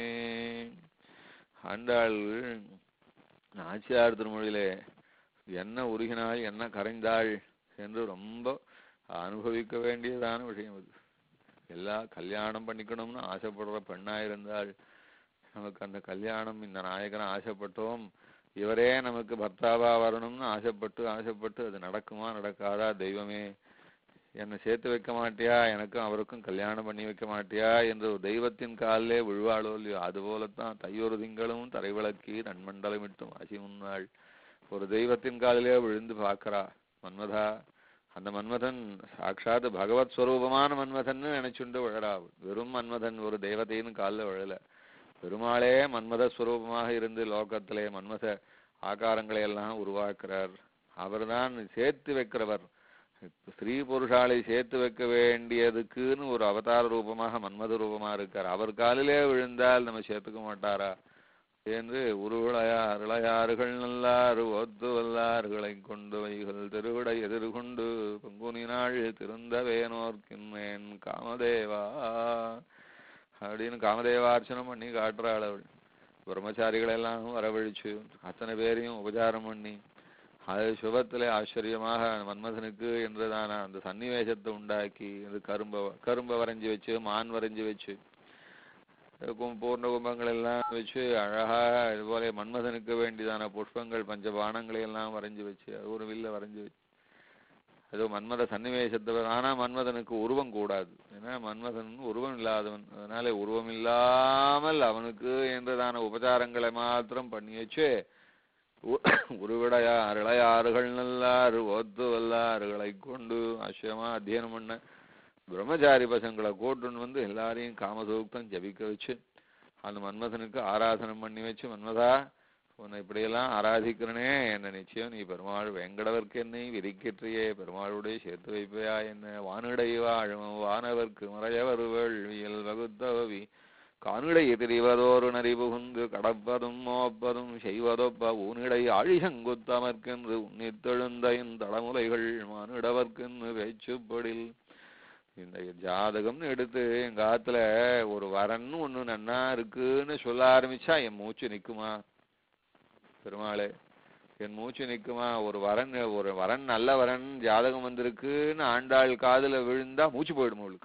ஆண்டாள் நாச்சியார் திருமொழியிலே என்ன உருகினாள், என்ன கரைந்தாள் என்று ரொம்ப அனுபவிக்க வேண்டியதான விஷயம் அது. எல்லா கல்யாணம் பண்ணிக்கணும்னு ஆசைப்படுற பெண்ணா இருந்தால் நமக்கு அந்த கல்யாணம், இந்த நாயகனை ஆசைப்பட்டோம், இவரே நமக்கு பர்த்தாவா வரணும்னு ஆசைப்பட்டு அது நடக்குமா நடக்காதா? தெய்வமே என்னை சேர்த்து வைக்க மாட்டியா, எனக்கும் அவருக்கும் கல்யாணம் பண்ணி வைக்க மாட்டியா என்று தெய்வத்தின் காலிலே விழுவாளோ இல்லையோ, அதுபோலத்தான் தையொரு திங்களும் தரைவிளக்கி நன்மண்டலமிட்டும் ஆசி முன்னாள் ஒரு தெய்வத்தின் காலிலே விழுந்து பார்க்கிறா. மன்மதா, அந்த மன்மதன் சாட்சாத் பகவத் ஸ்வரூபமான மன்மதன் நினைச்சுண்டு விழறா. வெறும் மன்மதன் ஒரு தெய்வத்தையும் காலில் விழல. பெருமாளே மன்மத ஸ்வரூபமாக இருந்து லோகத்திலே மன்மத ஆகாரங்களை எல்லாம் உருவாக்குறார். அவர் தான் சேர்த்து வைக்கிறவர். ஸ்திரீ புருஷாலை சேர்த்து வைக்க வேண்டியதுக்குன்னு ஒரு அவதார ரூபமாக மன்மத ரூபமா இருக்கார். அவர் காலிலே விழுந்தால் நம்ம சேர்த்துக்க மாட்டாரா என்று உருளையாறுகள் நல்லாறு ஒத்து வல்லாறுகளை கொண்டு வைகள் திருவிடை எதிர்கொண்டு பங்குனினாள் திருந்தவேனோர்க்கின்மேன் காமதேவா அப்படின்னு காமதேவார்ச்சனம் பண்ணி காட்டுறாள் அவள். பிரம்மச்சாரிகளெல்லாம் வரவழிச்சு அத்தனை பேரையும் உபச்சாரம் பண்ணி அது சுபத்திலே ஆச்சரியமாக மன்மதனுக்கு என்றுதான அந்த சன்னிவேசத்தை உண்டாக்கி அது கரும்பை வரைஞ்சி வச்சு, மான் வரைஞ்சி வச்சு, பூர்ண கும்பங்கள் எல்லாம் வச்சு அழகா இதுபோல மன்மதனுக்கு வேண்டியதான புஷ்பங்கள் பஞ்சபானங்களை எல்லாம் வரைஞ்சி வச்சு, அது ஒரு வில்ல வரைஞ்சி வச்சு, அது மன்மத சன்னிவேசத்தை. ஆனா மன்மதனுக்கு உருவம் கூடாது, ஏன்னா மன்மதன் உருவம் இல்லாதவன். அதனால உருவம் இல்லாமல் அவனுக்கு என்றதான உபச்சாரங்களை மாத்திரம் பண்ணி வச்சு உருவிடையார் இளையாறுகள் நல்லாறு ஒத்து வல்லாறுகளை கொண்டு ஆச்சரியமா அத்தியனம் பண்ண பிரம்மச்சாரி பசங்களை கூட்டுன்னு வந்து எல்லாரையும் காமசூக்தம் ஜபிக்க வச்சு அந்த மன்மதனுக்கு ஆராதனம் பண்ணி வச்சு, மன்மதா உன்னை இப்படியெல்லாம் ஆராதிக்கிறனே, என்ன நிச்சயம் நீ பெருமாள் வேங்கடவர்க்கு என்னை விதிக்கிற்றியே, பெருமாளுடைய சேர்த்து வைப்பையா என்ன, வானிடை வாழும் வானவர்க்கு மறையவர் வேள்வியல் வகுத்தவி கானிடை திரிவதோரு நரிபுகுந்து கடப்பதும் மோப்பதும் செய்வதொப்ப ஊனிடை ஆழிசங்குத்தமர்க்கென்று உன்னித்தெழுந்த என் தடமுலைகள் மானிடவர்க்கென்று பேச்சுப்படில். இந்த ஜாதகம்னு எடுத்து எங்க ஆத்துல ஒரு வரன்னு ஒண்ணு நன்னா இருக்குன்னு சொல்ல ஆரம்பிச்சா என் மூச்சு நிக்குமா பெருமாளே? என் மூச்சு நிக்குமா? ஒரு வரன் நல்ல வரன் ஜாதகம் வந்திருக்குன்னு ஆண்டாள் காதுல விழுந்தா மூச்சு போயிடும் அவளுக்கு.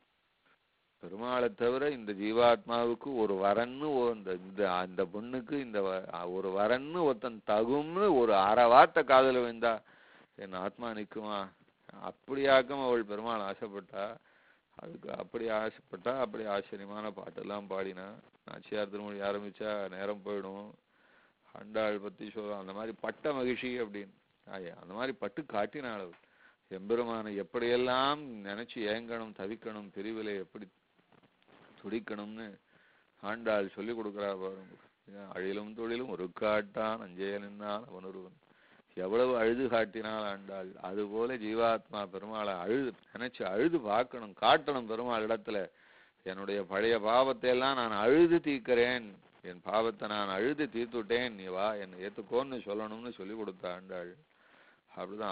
பெருமாளை தவிர இந்த ஜீவாத்மாவுக்கு ஒரு வரன்னு அந்த பொண்ணுக்கு இந்த ஒரு வரன்னு ஒருத்தன் தகும்னு ஒரு அரை வார்த்தை காதல விழுந்தா என் ஆத்மா நிக்குமா? அப்படியாக்கம் அவள் பெருமாள் ஆசைப்பட்டா. அதுக்கு அப்படி ஆச்சரியமான பாட்டெல்லாம் பாடினா. நாச்சியார் திருமொழி ஆரம்பிச்சா நேரம் போயிடும். ஆண்டாள் பத்தி சொல்ல அந்த மாதிரி பட்ட மகிழ்ச்சி அப்படின்னு அந்த மாதிரி பட்டு காட்டினாள். எம்பெருமான எப்படியெல்லாம் நினைச்சு ஏங்கணும், தவிக்கணும், பிரிவிலை எப்படி துடிக்கணும்னு ஆண்டாள் சொல்லி கொடுக்குறா பாருங்க. அழிலும் தொழிலும் ஒரு காட்டான் அஞ்சேயனால் அவனொருவன். எவ்வளவு அழுது காட்டினால் ஆண்டாள். அதுபோல ஜீவாத்மா பெருமாளை நினைச்சு அழுது பார்க்கணும், காட்டணும். பெருமாள் இடத்துல என்னுடைய பழைய பாவத்தை எல்லாம் நான் அழுது தீர்க்கிறேன், என் பாவத்தை நான் அழுது தீர்த்துட்டேன், நீ வா என்னை ஏத்துக்கோன்னு சொல்லணும்னு சொல்லி கொடுத்த ஆண்டாள். அப்படிதான்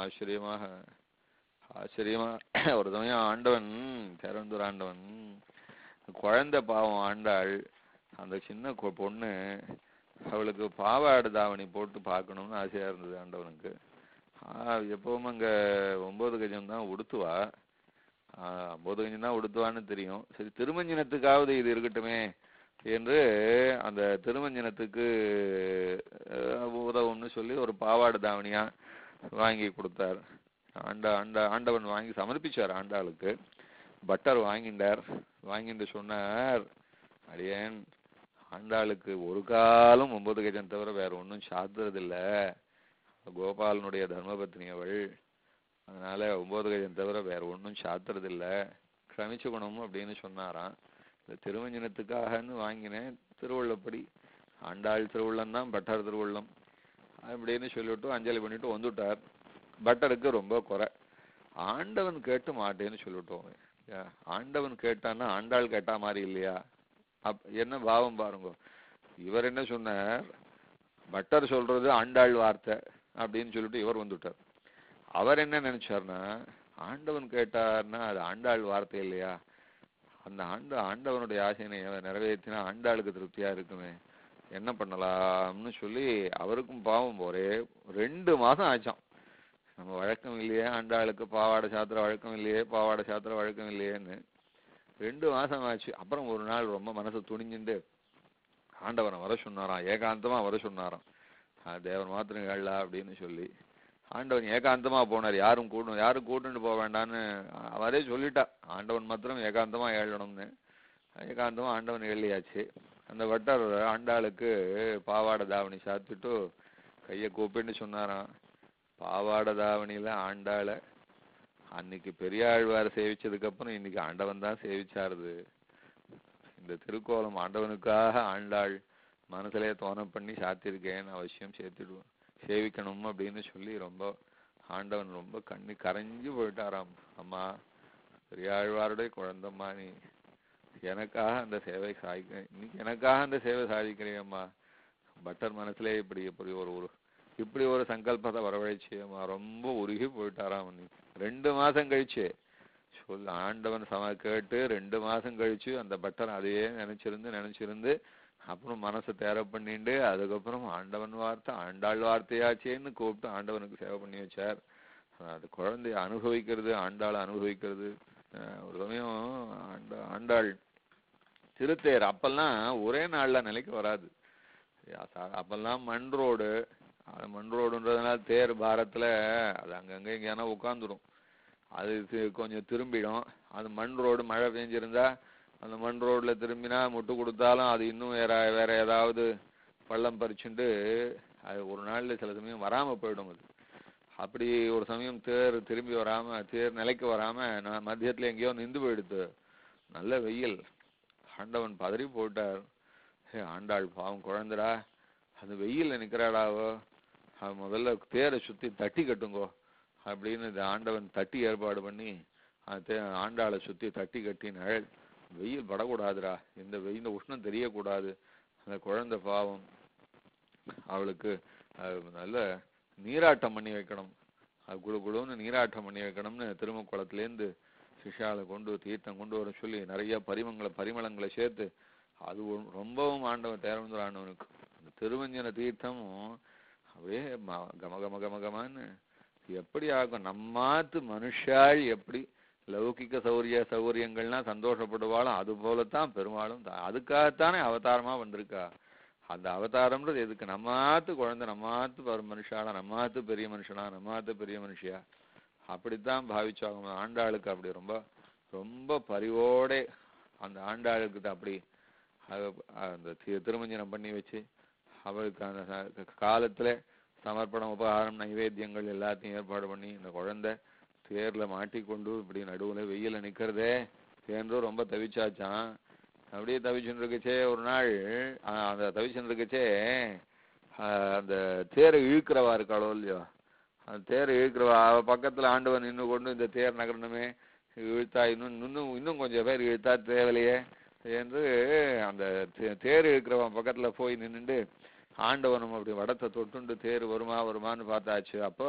ஆச்சரியமா ஒரு சமயம் ஆண்டவன் திறந்தூர் ஆண்டவன் குழந்தை பாவம் ஆண்டாள் அந்த சின்ன பொண்ணு அவளுக்கு பாவாடு தாவணி போட்டு பார்க்கணும்னு ஆசையா இருந்தது ஆண்டவனுக்கு. எப்பவும் அங்க 9 கஜம் தான் உடுத்துவா, 9 கஜம் தான் உடுத்துவான்னு தெரியும். சரி திருமஞ்சனத்துக்காவது இது இருக்கட்டுமே என்று அந்த திருமஞ்சனத்துக்கு உதவும்னு சொல்லி ஒரு பாவாடு தாவணியா வாங்கி கொடுத்தார். ஆண்டவன் வாங்கி சமர்ப்பிச்சார் ஆண்டாளுக்கு. பட்டர் வாங்கிண்டார். வாங்கிட்டு சொன்னார், அடியேன் ஆண்டாளுக்கு ஒரு காலம் 9 கஜம் தவிர வேற ஒன்றும் சாத்துறதில்ல. கோபாலனுடைய தர்மபத்னி அவள், அதனால 9 கஜம் தவிர வேற ஒன்றும் சாத்துறதில்ல, க்ஷமிச்சுக்கணும் அப்படின்னு சொன்னாராம். இந்த திருமஞ்சனத்துக்காகன்னு வாங்கினேன், திருவுள்ளப்படி ஆண்டாள் திருவுள்ளம் தான் பட்டர் திருவுள்ளம் அப்படின்னு சொல்லிவிட்டு அஞ்சலி பண்ணிட்டு வந்துட்டார். பட்டருக்கு ரொம்ப குறை, ஆண்டவன் கேட்டு மாட்டேன்னு சொல்லிவிட்டோம். ஆண்டவன் கேட்டான்னா ஆண்டாள் கேட்டா மாதிரி இல்லையா? என்ன பாவம் பாருங்க. இவர் என்ன சொன்னார், பட்டர் சொல்றது ஆண்டாள் வார்த்தை அப்படின்னு சொல்லிட்டு இவர் வந்துட்டார். அவர் என்ன நினைச்சார்னா, ஆண்டவன் கேட்டார்னா அது ஆண்டாள் வார்த்தை இல்லையா, அந்த ஆண்டவனுடைய ஆசையை நிறைவேற்றினா ஆண்டாளுக்கு திருப்தியா இருக்குமே, என்ன பண்ணலாம்னு சொல்லி அவருக்கும் பாவம். ஒரே 2 மாசம் ஆச்சாம். நம்ம வழக்கம் இல்லையே ஆண்டாளுக்கு பாவாடை சாத்திர வழக்கம் இல்லையே, பாவாடை சாத்திர வழக்கம் இல்லையேன்னு 2 மாசம் ஆச்சு. அப்புறம் ஒரு நாள் ரொம்ப மனசு துணிஞ்சுட்டு ஆண்டவனை வர சொன்னாராம், ஏகாந்தமா வர சொன்னாராம். தேவன் மாத்திரம் ஏழா அப்படின்னு சொல்லி ஆண்டவன் ஏகாந்தமா போனார். யாரும் கூட்டுன்னு போக வேண்டான்னு அவரே சொல்லிட்டா, ஆண்டவன் மாத்திரம் ஏகாந்தமா ஏழணும்னு. ஏகாந்தமா ஆண்டவன் ஏழியாச்சு. அந்த வட்டர் ஆண்டாளுக்கு பாவாடை தாவணி சாத்திட்டு கையை கூப்பின்னு சொன்னாராம், பாவாடை தாவணியில ஆண்டாள அன்னைக்கு பெரியாழ்வார் சேவிச்சதுக்கு அப்புறம் இன்னைக்கு ஆண்டவன் தான் சேவிச்சாருது. இந்த திருக்கோலம் ஆண்டவனுக்காக ஆண்டாள் மனசுலயே தோணம் பண்ணி சாத்திருக்கேன்னு அவசியம் சேர்த்துடுவோம், சேவிக்கணும் அப்படின்னு சொல்லி ரொம்ப ஆண்டவன் ரொம்ப கரைஞ்சு போயிட்டாராம். அம்மா பெரியாழ்வாருடைய குழந்தம்மா, நீ எனக்காக அந்த சேவை சாதிக்கிறேன், இன்னைக்கு எனக்காக அந்த சேவை சாதிக்கிறேம்மா. பட்டர் மனசுல இப்படி ஒரு சங்கல்பத்தை வரவழைச்சியம்மா. ரொம்ப உருகி போயிட்டாராம். 2 மாசம் கழிச்சு ஆண்டவன் கேட்டு 2 மாசம் கழிச்சு அந்த பட்டர் அதையே நினைச்சிருந்து அப்புறம் மனசை தேர பண்ணிட்டு அதுக்கப்புறம் ஆண்டவன் வார்த்தை ஆண்டாள் வார்த்தையாச்சேன்னு கூப்பிட்டு ஆண்டவனுக்கு சேவை பண்ணி வச்சார். அது குழந்தைய அனுபவிக்கிறது, ஆண்டாளை அனுபவிக்கிறது. ஒரு சமயம் ஆண்டாள் திருத்தேர் அப்பெல்லாம் ஒரே நாள்ல நிலைக்கு வராது. அப்பெல்லாம் மண் ரோடுன்றதுனால தேர் பாரத்துல அது அங்கங்க எங்கேயானா உட்காந்துடும், அது கொஞ்சம் திரும்பிடும். அது மண் ரோடு, மழை பெஞ்சிருந்தா அந்த மண் ரோட்ல திரும்பினா முட்டு கொடுத்தாலும் அது இன்னும் வேற ஏதாவது பள்ளம் பறிச்சுட்டு அது ஒரு நாள்ல சில சமயம் வராம போயிடும். அது அப்படி ஒரு சமயம் தேர் திரும்பி வராம, தேர் நிலைக்கு வராம நான் மத்தியத்துல எங்கேயோ நின்று போயிடுத்து. நல்ல வெயில். ஆண்டவன் பதறி போட்டார். ஆண்டாள் பாவம் குழந்தடா, அது வெயில்ல நிக்கிறாடாவோ, முதல்ல தேரை சுத்தி தட்டி கட்டுங்கோ அப்படின்னு ஆண்டவன் தட்டி ஏற்பாடு பண்ணி ஆண்டாளை சுத்தி தட்டி கட்டி நிழல், வெயில் படக்கூடாதுடா, இந்த வெயில் உஷ்ணம் தெரியக்கூடாது, அந்த குழந்தை பாவம், அவளுக்கு நல்ல நீராட்டம் பண்ணி வைக்கணும், அது குழுன்னு நீராட்டம் பண்ணி வைக்கணும்னு திருமக்குளத்திலேருந்து சிஷாலை தீர்த்தம் கொண்டு வர சொல்லி நிறைய பரிமளங்களை சேர்த்து அது ரொம்பவும் ஆண்டவன் தேர்ந்து ஆண்டவனுக்கு அந்த திருவஞ்சன தீர்த்தமும் அப்படியே கமகமகமகமான்னு எப்படி ஆகும். நம்மாத்து மனுஷாள் எப்படி லௌகிக சௌகரியங்கள்லாம் சந்தோஷப்படுவாளும் அது போலத்தான் பெருமாளும் அதுக்காகத்தானே அவதாரமா வந்திருக்கா. அந்த அவதாரம்ன்றது எதுக்கு, நம்மாத்து குழந்தை, நம்மாத்து மனுஷாளா, நம்மாத்து பெரிய மனுஷனா, நம்மாத்து பெரிய மனுஷியா, அப்படித்தான் பாவிச்சாங்க. ஆண்டாளுக்கு அப்படி ரொம்ப ரொம்ப பரிவோட அந்த ஆண்டாளுக்கு அப்படி அந்த திருமஞ்சனம் பண்ணி வச்சு அவளுக்கு அந்த காலத்துல சமர்ப்பணம், உபகாரம், நைவேத்தியங்கள் எல்லாத்தையும் ஏற்பாடு பண்ணி இந்த குழந்தை தேர்ல மாட்டிக்கொண்டு இப்படி நடுவுல வெயில நிக்கிறதே தேர்ந்து ரொம்ப தவிச்சாச்சான். அப்படியே தவிச்சுன்னு இருக்குச்சே ஒரு நாள் அந்த தவிச்சுன்னு இருக்குச்சே அந்த தேரை இழுக்கிறவா இருக்காளோ இல்லையோ, அந்த தேரை இழுக்கிறவா அவ பக்கத்துல ஆண்டவன் நின்று கொண்டு இந்த தேர் நகரணுமே, இழுத்தா இன்னும் கொஞ்சம் பேர் இழுத்தா தேவையிலையே என்று அந்த தேர் இழுக்கிறவன் பக்கத்துல போய் நின்றுண்டு ஆண்டவனும் அப்படி வடத்தை தொட்டுண்டு தேர் வருமான்னு பார்த்தாச்சு. அப்போ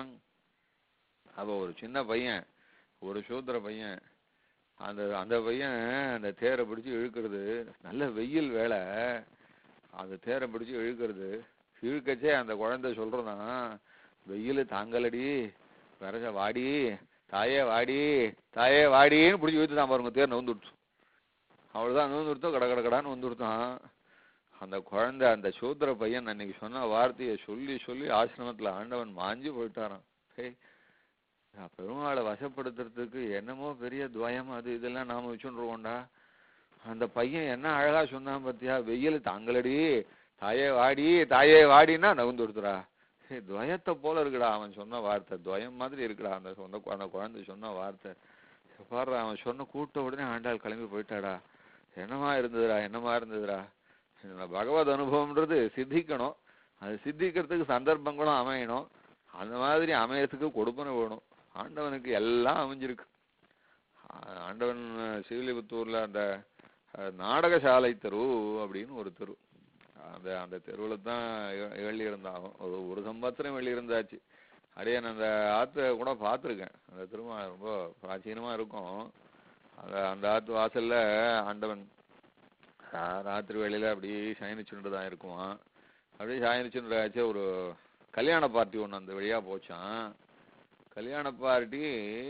அவ ஒரு சின்ன பையன், ஒரு சூத்திர பையன், அந்த பையன் அந்த தேரை பிடிச்சி இழுக்கிறது, நல்ல வெயில் வேலை, அந்த தேரை பிடிச்சி இழுக்கச்சே அந்த குழந்தை சொல்றதான், வெயில் தாங்கலடி வரச வாடி தாயே வாடின்னு பிடிச்சி இழுத்துதான் பாருங்க, தேர் நவுந்துடுச்சு. அவ்வளவுதான் நவுந்துடுத்தோம், கடகடான்னு வந்துடுத்தான். அந்த குழந்தை அந்த சூத்திர பையன் அன்னைக்கு சொன்ன வார்த்தையை சொல்லி ஆசிரமத்துல ஆண்டவன் மாஞ்சி போயிட்டாராம். பெருமாளை வசப்படுத்துறதுக்கு என்னமோ பெரிய துவயம் அது இதெல்லாம் நாம வச்சுருவோம்டா. அந்த பையன் என்ன அழகா சொன்னான் பார்த்தியா, வெயில் தாங்களடி தாயே வாடி தாயே வாடின்னா நகுந்து கொடுத்துறா. துவயத்தை போல இருக்குடா அவன் சொன்ன வார்த்தை, துவயம் மாதிரி இருக்குடா அந்த குழந்தை சொன்ன வார்த்தை. பாரு அவன் சொன்ன கூட்ட உடனே ஆண்டாள் கிளம்பி போயிட்டாடா. என்னமா இருந்ததுடா. பகவத் அனுபவம்ன்றது சித்திக்கணும், அது சித்திக்கிறதுக்கு சந்தர்ப்பங்களும் அமையணும், அந்த மாதிரி அமையறதுக்கு கொடுப்பனை வேணும். ஆண்டவனுக்கு எல்லாம் அமைஞ்சிருக்கு. ஆண்டவன் ஸ்ரீவில்லிபுத்தூர்ல அந்த நாடகசாலை தெரு அப்படின்னு ஒரு தெரு, அந்த தெருவில் தான் எழுதியிருந்தாகும். ஒரு சம்பத்திரம் எழுதியிருந்தாச்சு. அப்படியே நான் அந்த ஆற்றை கூட பார்த்துருக்கேன். அந்த திரும்ப ரொம்ப பிராச்சீனமாக இருக்கும். அந்த ஆற்று வாசல்ல ஆண்டவன் ராத்திரி வேளையில் அப்படியே சயனிச்சுட்டு தான் இருக்குவான். அப்படியே சயனிச்சுட்டாச்சு. ஒரு கல்யாண பார்ட்டி ஒன்று அந்த வழியாக போச்சான். கல்யாண பார்ட்டி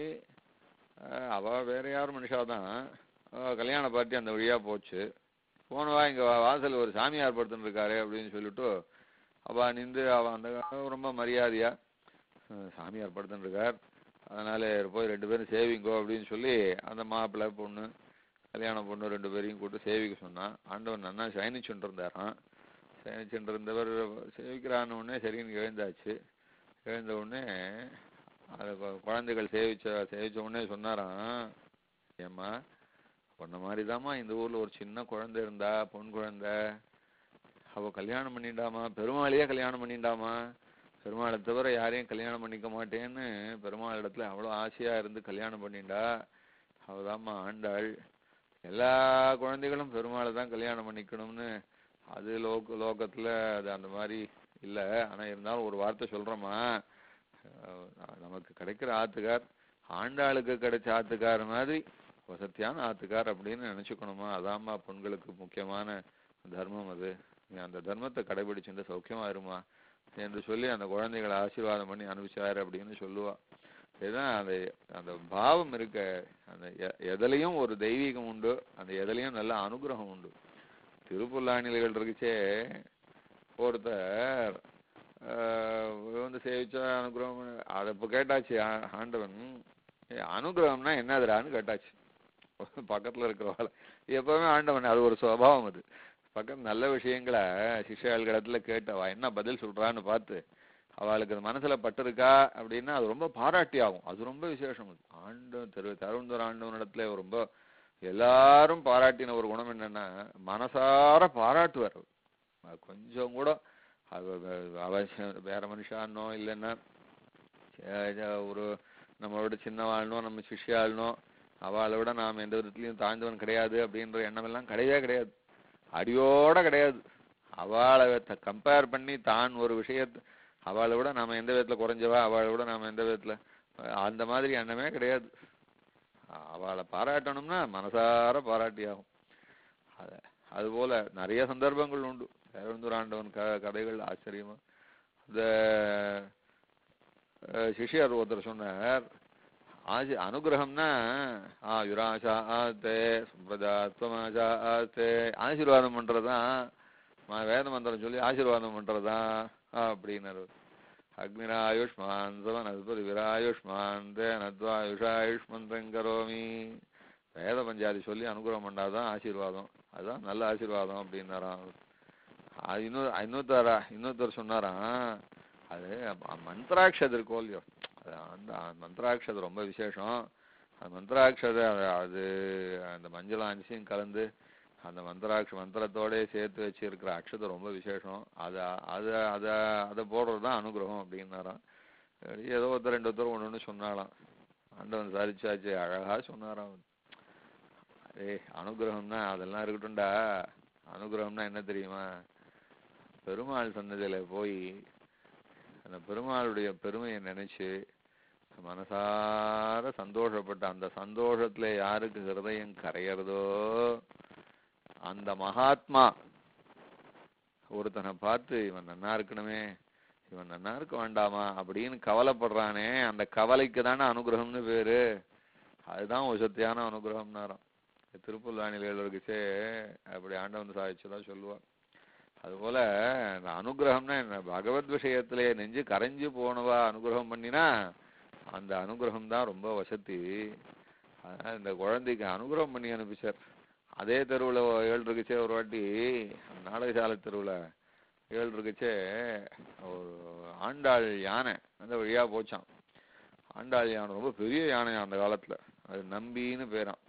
அவள் வேற யாரும் மனுஷாதான். கல்யாண பார்ட்டி அந்த வழியாக போச்சு. போனவா இங்கே வாசல் ஒரு சாமியார் படுத்துன்னு இருக்காரு அப்படின்னு சொல்லிட்டு அவள் நின்று அந்த ரொம்ப மரியாதையா சாமியார் படுத்துன்னு இருக்கார், அதனால போய் 2 பேரும் சேவிங்கோ அப்படின்னு சொல்லி அந்த மாப்பிள்ளை பொண்ணு கல்யாண பொண்ணு 2 பேரையும் கூப்பிட்டு சேவிக்க சொன்னான். ஆண்டவன் நன்னா சயனிச்சுட்டு இருந்தாரான். சயனிச்சுட்டு இருந்தவர் சேவிக்கிறான்னு உடனே சரின்னு எழுந்தாச்சு. எழுந்த உடனே அது குழந்தைகள் சேவிச்ச உடனே சொன்னாராம், ஏம்மா பொண்ண மாதிரிதாம்மா இந்த ஊர்ல ஒரு சின்ன குழந்தை இருந்தா, பொன் குழந்தை, அவ கல்யாணம் பண்ணிட்டாமா, பெருமாளையே கல்யாணம் பண்ணிட்டாமா, பெருமாளை தவிர யாரையும் கல்யாணம் பண்ணிக்க மாட்டேன்னு பெருமாள் இடத்துல அவ்வளோ ஆசையா இருந்து கல்யாணம் பண்ணிண்டா. அவதாம்மா ஆண்டாள். எல்லா குழந்தைகளும் பெருமாளை தான் கல்யாணம் பண்ணிக்கணும்னு அது லோகத்துல அது அந்த மாதிரி இல்லை. ஆனா இருந்தாலும் ஒரு வார்த்தை சொல்றோமா, நமக்கு கிடைக்கிற ஆத்துக்கார் ஆண்டாளுக்கு கிடைச்ச ஆத்துக்கார் மாதிரி வசத்தியான ஆத்துக்கார் அப்படின்னு நினைச்சுக்கணுமா. அதாம்மா பெண்களுக்கு முக்கியமான தர்மம். அது அந்த தர்மத்தை கடைபிடிச்சுட்டு சௌக்கியமா இருமா என்று சொல்லி அந்த குழந்தைகளை ஆசீர்வாதம் பண்ணி அனுப்பிச்சாரு அப்படின்னு சொல்லுவா. இதுதான் அந்த பாவம் இருக்க. அந்த எதுலையும் ஒரு தெய்வீகம் உண்டு, அந்த எதுலையும் நல்ல அனுகிரகம் உண்டு. திருப்புல்லாணிகள் இருக்குச்சே, ஒருத்தர் வந்து சேவிச்சா அனுகிரகம், அதை இப்போ கேட்டாச்சு ஆண்டவன், அனுகிரகம்னா என்னதுடான்னு கேட்டாச்சு பக்கத்துல இருக்கிறவாள். எப்பவுமே ஆண்டவன் அது ஒரு சுபாவம். அது பக்கத்து நல்ல விஷயங்களை சிஷ்யாளுக்கு இடத்துல கேட்டவா என்ன பதில் சொல்றான்னு பார்த்து அவளுக்கு அது மனசுல பட்டிருக்கா அப்படின்னா அது ரொம்ப பாராட்டி ஆகும். அது ரொம்ப விசேஷம். அது ஆண்டவன் தருண் ஆண்டவன் இடத்துல ரொம்ப எல்லாரும் பாராட்டின ஒரு குணம் என்னன்னா, மனசார பாராட்டுவார். கொஞ்சம் கூட வேற மனுஷானோ இல்லைன்னா ஒரு நம்மளோட சின்னவாழ்னோ நம்ம சிஷ்யாள்னோ அவளை விட நாம் எந்த விதத்துலையும் தாழ்ந்தவன் கிடையாது அப்படின்ற எண்ணம் எல்லாம் கிடையவே கிடையாது, அடியோட கிடையாது. அவளை கம்பேர் பண்ணி தான் ஒரு விஷயத்தை அவளை விட நாம எந்த விதத்துல குறைஞ்சவா, அவளை விட நாம எந்த விதத்துல அந்த மாதிரி எண்ணமே கிடையாது. அவளை பாராட்டணும்னா மனசார பாராட்டி ஆகும். அதுபோல நிறைய சந்தர்ப்பங்கள் உண்டு. ஆண்டவன் கதைகள் ஆச்சரியமா. இந்த சிஷ்யர் ஒருத்தர் சொன்னார், அனுகிரகம்னா யுராஷா ஆத்தே சும்பிரஜாத்வமாஷா ஆத்தே, ஆசீர்வாதம் பண்றதுதான், வேத மந்திரம் சொல்லி ஆசீர்வாதம் பண்றதுதான் அப்படின்னாரு. அக்னிராயுஷ்மான் சவனஸ்பதி விராயுஷ்மான் தேனத்வாயுஷாயுஷ்மந்திரம் கரோமி. வேத பஞ்சாதி சொல்லி அனுகிரகம் பண்ணாதான் ஆசீர்வாதம், அதுதான் நல்ல ஆசீர்வாதம் அப்படின்னாராம். இன்னொருத்தர் சொன்னாராம், அது மந்திராட்சது இருக்கோ இல்லையோ, அந்த மந்திராட்சது ரொம்ப விசேஷம். அந்த மந்திராட்சதை அது அந்த மஞ்சள் அரிசியும் கலந்து அந்த மந்திரத்தோட சேர்த்து வச்சு இருக்கிற அக்ஷதை ரொம்ப விசேஷம். அதை போடுறதுதான் அனுகிரகம் அப்படின்னாராம். ஏதோ ஒருத்தர் ஒன்று சொன்னாலாம். ஆண்டவன் சாதிச்சாச்சு, அழகா சொன்னாராம். அனுகிரகம்னா அதெல்லாம் இருக்கட்டும்டா, அனுகிரகம்னா என்ன தெரியுமா, பெருமாள் சன்னதியில போய் அந்த பெருமாளுடைய பெருமையை நினைச்சு மனசார சந்தோஷப்பட்ட அந்த சந்தோஷத்துல யாருக்கு ஹிருதயம் கரையிறதோ அந்த மகாத்மா ஒருத்தனை பார்த்து இவன் நன்னா இருக்கணுமே, இவன் நன்னா இருக்க வேண்டாமா அப்படின்னு கவலைப்படுறானே, அந்த கவலைக்கு தானே அனுகிரகம்னு பேரு. அதுதான் வசத்தியான அனுகிரகம்னாராம். திருப்புல்லாணிகள் இருக்குச்சே அப்படி ஆண்டவன் சாதிச்சுதான் சொல்லுவான். அதுபோல அனுகிரகம்னா என்ன, பகவத் விஷயத்திலே நெஞ்சு கரைஞ்சு போனவா அனுகிரகம் பண்ணினா அந்த அனுகிரகம் தான் ரொம்ப வசதி. அதனால இந்த குழந்தைக்கு அனுகிரகம் பண்ணி அனுப்பிச்சார். அதே தெருவில் ஏழு இருக்குச்சே ஒரு வாட்டி, நாடகசாலை தெருவில் ஏழு இருக்குச்சே ஒரு ஆண்டாள் யானை அந்த வழியா போச்சான். ஆண்டாள் யானை ரொம்ப பெரிய யானையா அந்த காலத்துல, அது நம்பின்னு பேரான்.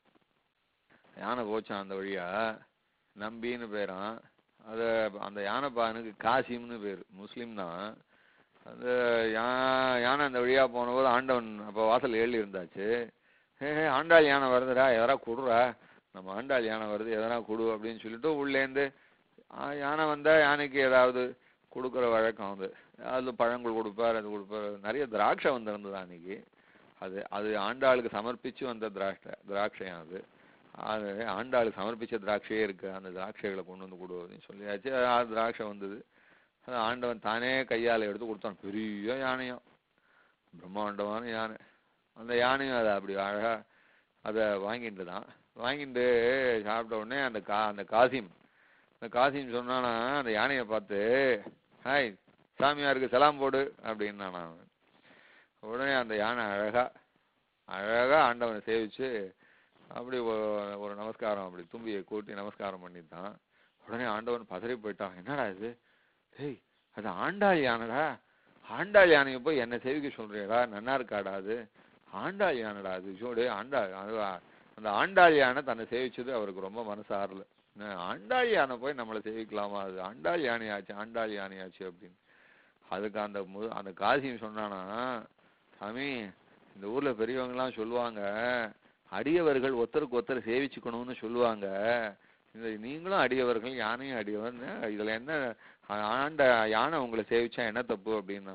யானை போச்சான் அந்த வழியா, நம்பின்னு பேரான். அத அந்த யானைப்பானுக்கு காசிம்னு பேரு, முஸ்லீம் தான். அந்த யானை அந்த வழியா போன போது ஆண்டவன் அப்போ வாசல் ஏழி இருந்தாச்சு. ஆண்டாள் யானை வருதுடா, எதனா கொடுறா, நம்ம ஆண்டாள் யானை வருது, எதனா கொடு அப்படின்னு சொல்லிட்டு உள்ளேருந்து யானை வந்தா யானைக்கு ஏதாவது கொடுக்குற வழக்கம். வந்து அது பழங்கள் கொடுப்பார், அது கொடுப்பார். நிறைய திராட்சை வந்திருந்தது அன்னைக்கு. அது அது ஆண்டாளுக்கு சமர்ப்பிச்சு வந்த திராட்சையும் அது. அது ஆண்டாளுக்கு சமர்ப்பிச்ச திராட்சையே இருக்கு, அந்த திராட்சைகளை கொண்டு வந்து கொடு அப்படின்னு சொல்லியாச்சு. அது திராட்சை வந்தது. அது ஆண்டவன் தானே கையால் எடுத்து கொடுத்தான். பெரிய யானையும், பிரம்மாண்டமான யானை. அந்த யானையும் அதை அப்படி அழகா அதை வாங்கிட்டு தான். வாங்கிட்டு சாப்பிட்ட உடனே அந்த காசிம் சொன்னானா அந்த யானையை பார்த்து, ஹாய் சாமியாருக்கு சலாம் போடு அப்படின்னு நான். உடனே அந்த யானை அழகா ஆண்டவனை சேவிச்சு அப்படி ஒரு நமஸ்காரம், அப்படி தும்பியை கூட்டி நமஸ்காரம் பண்ணித்தான். உடனே ஆண்டவன் பதறி போயிட்டான். என்னடா இது, ஏய் அது ஆண்டாள் யானைடா, ஆண்டாள் யானையை போய் என்னை சேவிக்க சொல்றியடா, நன்னா இருக்காடா, அது ஆண்டாள் யானைடா, அது சோடு ஆண்டாள். அந்த ஆண்டாள் யானை தன்னை சேவிச்சது அவருக்கு ரொம்ப மனசு ஆறல. ஆண்டாள் யானை போய் நம்மளை சேவிக்கலாமா, அது ஆண்டாள் யானையாச்சு அப்படின்னு. அதுக்கு அந்த காசியும் சொன்னானா, சாமி இந்த ஊர்ல பெரியவங்கலாம் சொல்லுவாங்க, அடியவர்கள் ஒருத்தருக்கு ஒருத்தர் சேவிச்சுக்கணும்னு சொல்லுவாங்க. நீங்களும் அடியவர்கள், யானையும் அடியவன், இதுல என்ன யானை உங்களை சேவிச்சா என்ன தப்பு அப்படின்னு.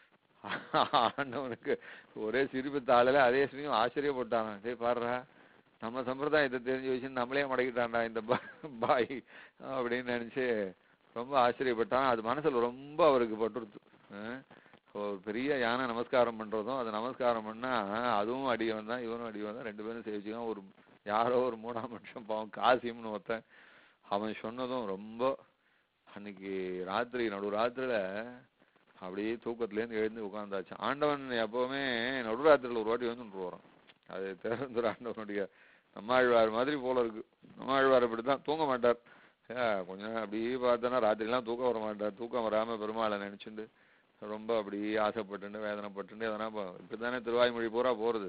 ஆண்டவனுக்கு ஒரே சிரிப்பு தாளல. அதே சமயம் ஆச்சரியப்பட்டாங்க. சரி பாடுறா, நம்ம சம்பிரதாயத்தை தெரிஞ்சு வச்சு நம்மளே மடக்கிட்டான்டா இந்த பாய் அப்படின்னு நினைச்சு ரொம்ப ஆச்சரியப்பட்டான். அது மனசுல ரொம்ப அவருக்கு பட்டுருது. ஒரு பெரிய யானை நமஸ்காரம் பண்றதும், அது நமஸ்காரம் பண்ணா அதுவும் அடியவன் தான், இவனும் அடியவன் தான், ரெண்டு பேரும் சேவிச்சுக்கான். ஒரு யாரோ ஒரு மூணாம் மனுஷன் பாவம் காசிம்னு ஒருத்தன், அவன் சொன்னதும் ரொம்ப அன்னைக்கு நடுராத்திரில அப்படியே தூக்கத்துலேருந்து எழுந்து உட்காந்தாச்சு. ஆண்டவன் எப்பவுமே நடுராத்திரில ஒரு வாட்டி வந்து வரோம். அது திறந்துற ஆண்டவனுடைய நம்மாழ்வார் மாதிரி போல இருக்கு. நம்மாழ்வார் அப்படித்தான், தூங்க மாட்டார். கொஞ்சம் அப்படியே பார்த்தோன்னா ராத்திரிலாம் தூக்கம் வர மாட்டார். தூக்கம் வராம பெருமாளை நினைச்சுட்டு ரொம்ப அப்படி ஆசைப்பட்டு வேதனைப்பட்டு எதனா இப்படித்தானே திருவாய்மொழி பூரா போறது.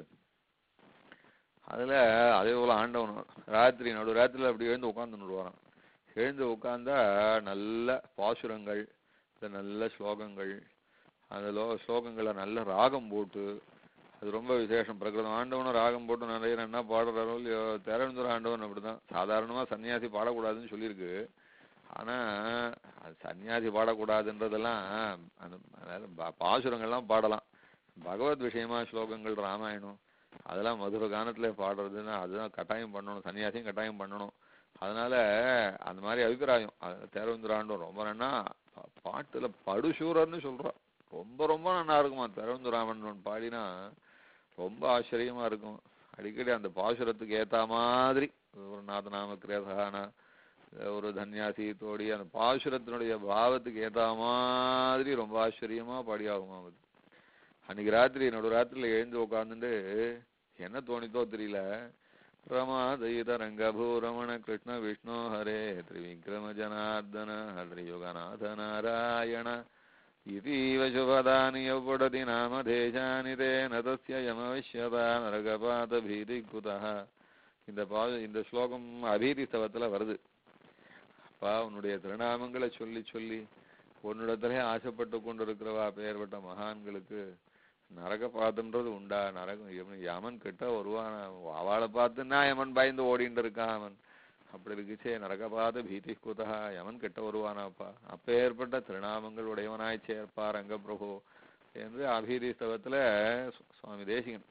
அதுல அதே போல ஆண்டவன் நடுராத்திரில அப்படி எழுந்து உட்காந்துட்டு வரான். எழுந்து உட்கார்ந்தா நல்ல பாசுரங்கள், நல்ல ஸ்லோகங்கள், அந்த ஸ்லோகங்களை நல்ல ராகம் போட்டு, அது ரொம்ப விசேஷம். பிரகிருதம் ஆண்டவனும் ராகம் போட்டு நிறைய என்ன பாடுறாரோ இல்லையோ, தேரவேந்திர ஆண்டவன் அப்படிதான். சாதாரணமா சன்னியாசி பாடக்கூடாதுன்னு சொல்லியிருக்கு. ஆனா அது சன்னியாசி பாடக்கூடாதுன்றதெல்லாம் அந்த பாசுரங்கள்லாம் பாடலாம். பகவத் விஷயமா ஸ்லோகங்கள், ராமாயணம் அதெல்லாம் மதுர கானத்துல பாடுறதுன்னா அதுதான் கட்டாயம் பண்ணணும், சன்னியாசியும் கட்டாயம் பண்ணணும். அதனால அந்த மாதிரி அபிப்பிராயம். தேரவேந்திர ஆண்டவன் ரொம்ப நன்னா பாட்டுல படுசூரர்னு சொல்றான். ரொம்ப ரொம்ப நல்லா இருக்குமா தேரவேந்திராமன் பாடினா, ரொம்ப ஆச்சரியமா இருக்கும். அடிக்கடி அந்த பாசுரத்துக்கு ஏத்த மாதிரி ஒரு நாதநாம கிரேதானா, ஒரு தன்யாசி தோடி, அந்த பாசுரத்தினுடைய பாவத்துக்கு ஏத்த மாதிரி ரொம்ப ஆச்சரியமா பாடியாகுமா. அது அன்னைக்கு நடுராத்திரில எழுந்து உட்காந்துட்டு என்ன தோணித்தோ தெரியல, ரமாதயித ரங்கபூரமண கிருஷ்ண விஷ்ணு ஹரே திரிவிக்ரம ஜனார்தன ஹரி யுகநாத நாராயண இதீவ சுபதானி யௌபடதி நாம தேசானி தேன தஸ்ய யமவிஷ்யதா நரகபாத பீதி குதஹ. இந்த ஸ்லோகம் அபீதி ஸ்தவத்துல வருது. அப்பா உன்னுடைய திருநாமங்களை சொல்லி சொல்லி உன்னிடத்திலே ஆசைப்பட்டு கொண்டிருக்கிறவா பெயர்பட்ட மகான்களுக்கு நரகபாதம்ன்றது உண்டா? நரகம் யமன் கிட்ட வருவான், அவளை பார்த்துன்னா யமன் பயந்து ஓடிட்டு இருக்கான் அவன். அப்படி இருக்குச்சே நரகபாத பீதி குதா, யமன் கிட்ட வருவானாப்பா. அப்பேற்பட்ட திருநாமங்கள் உடையவனாய் சேர்ப்பா ரங்க பிரபு என்று அபீதி ஸ்தவத்துல சுவாமி தேசிகன்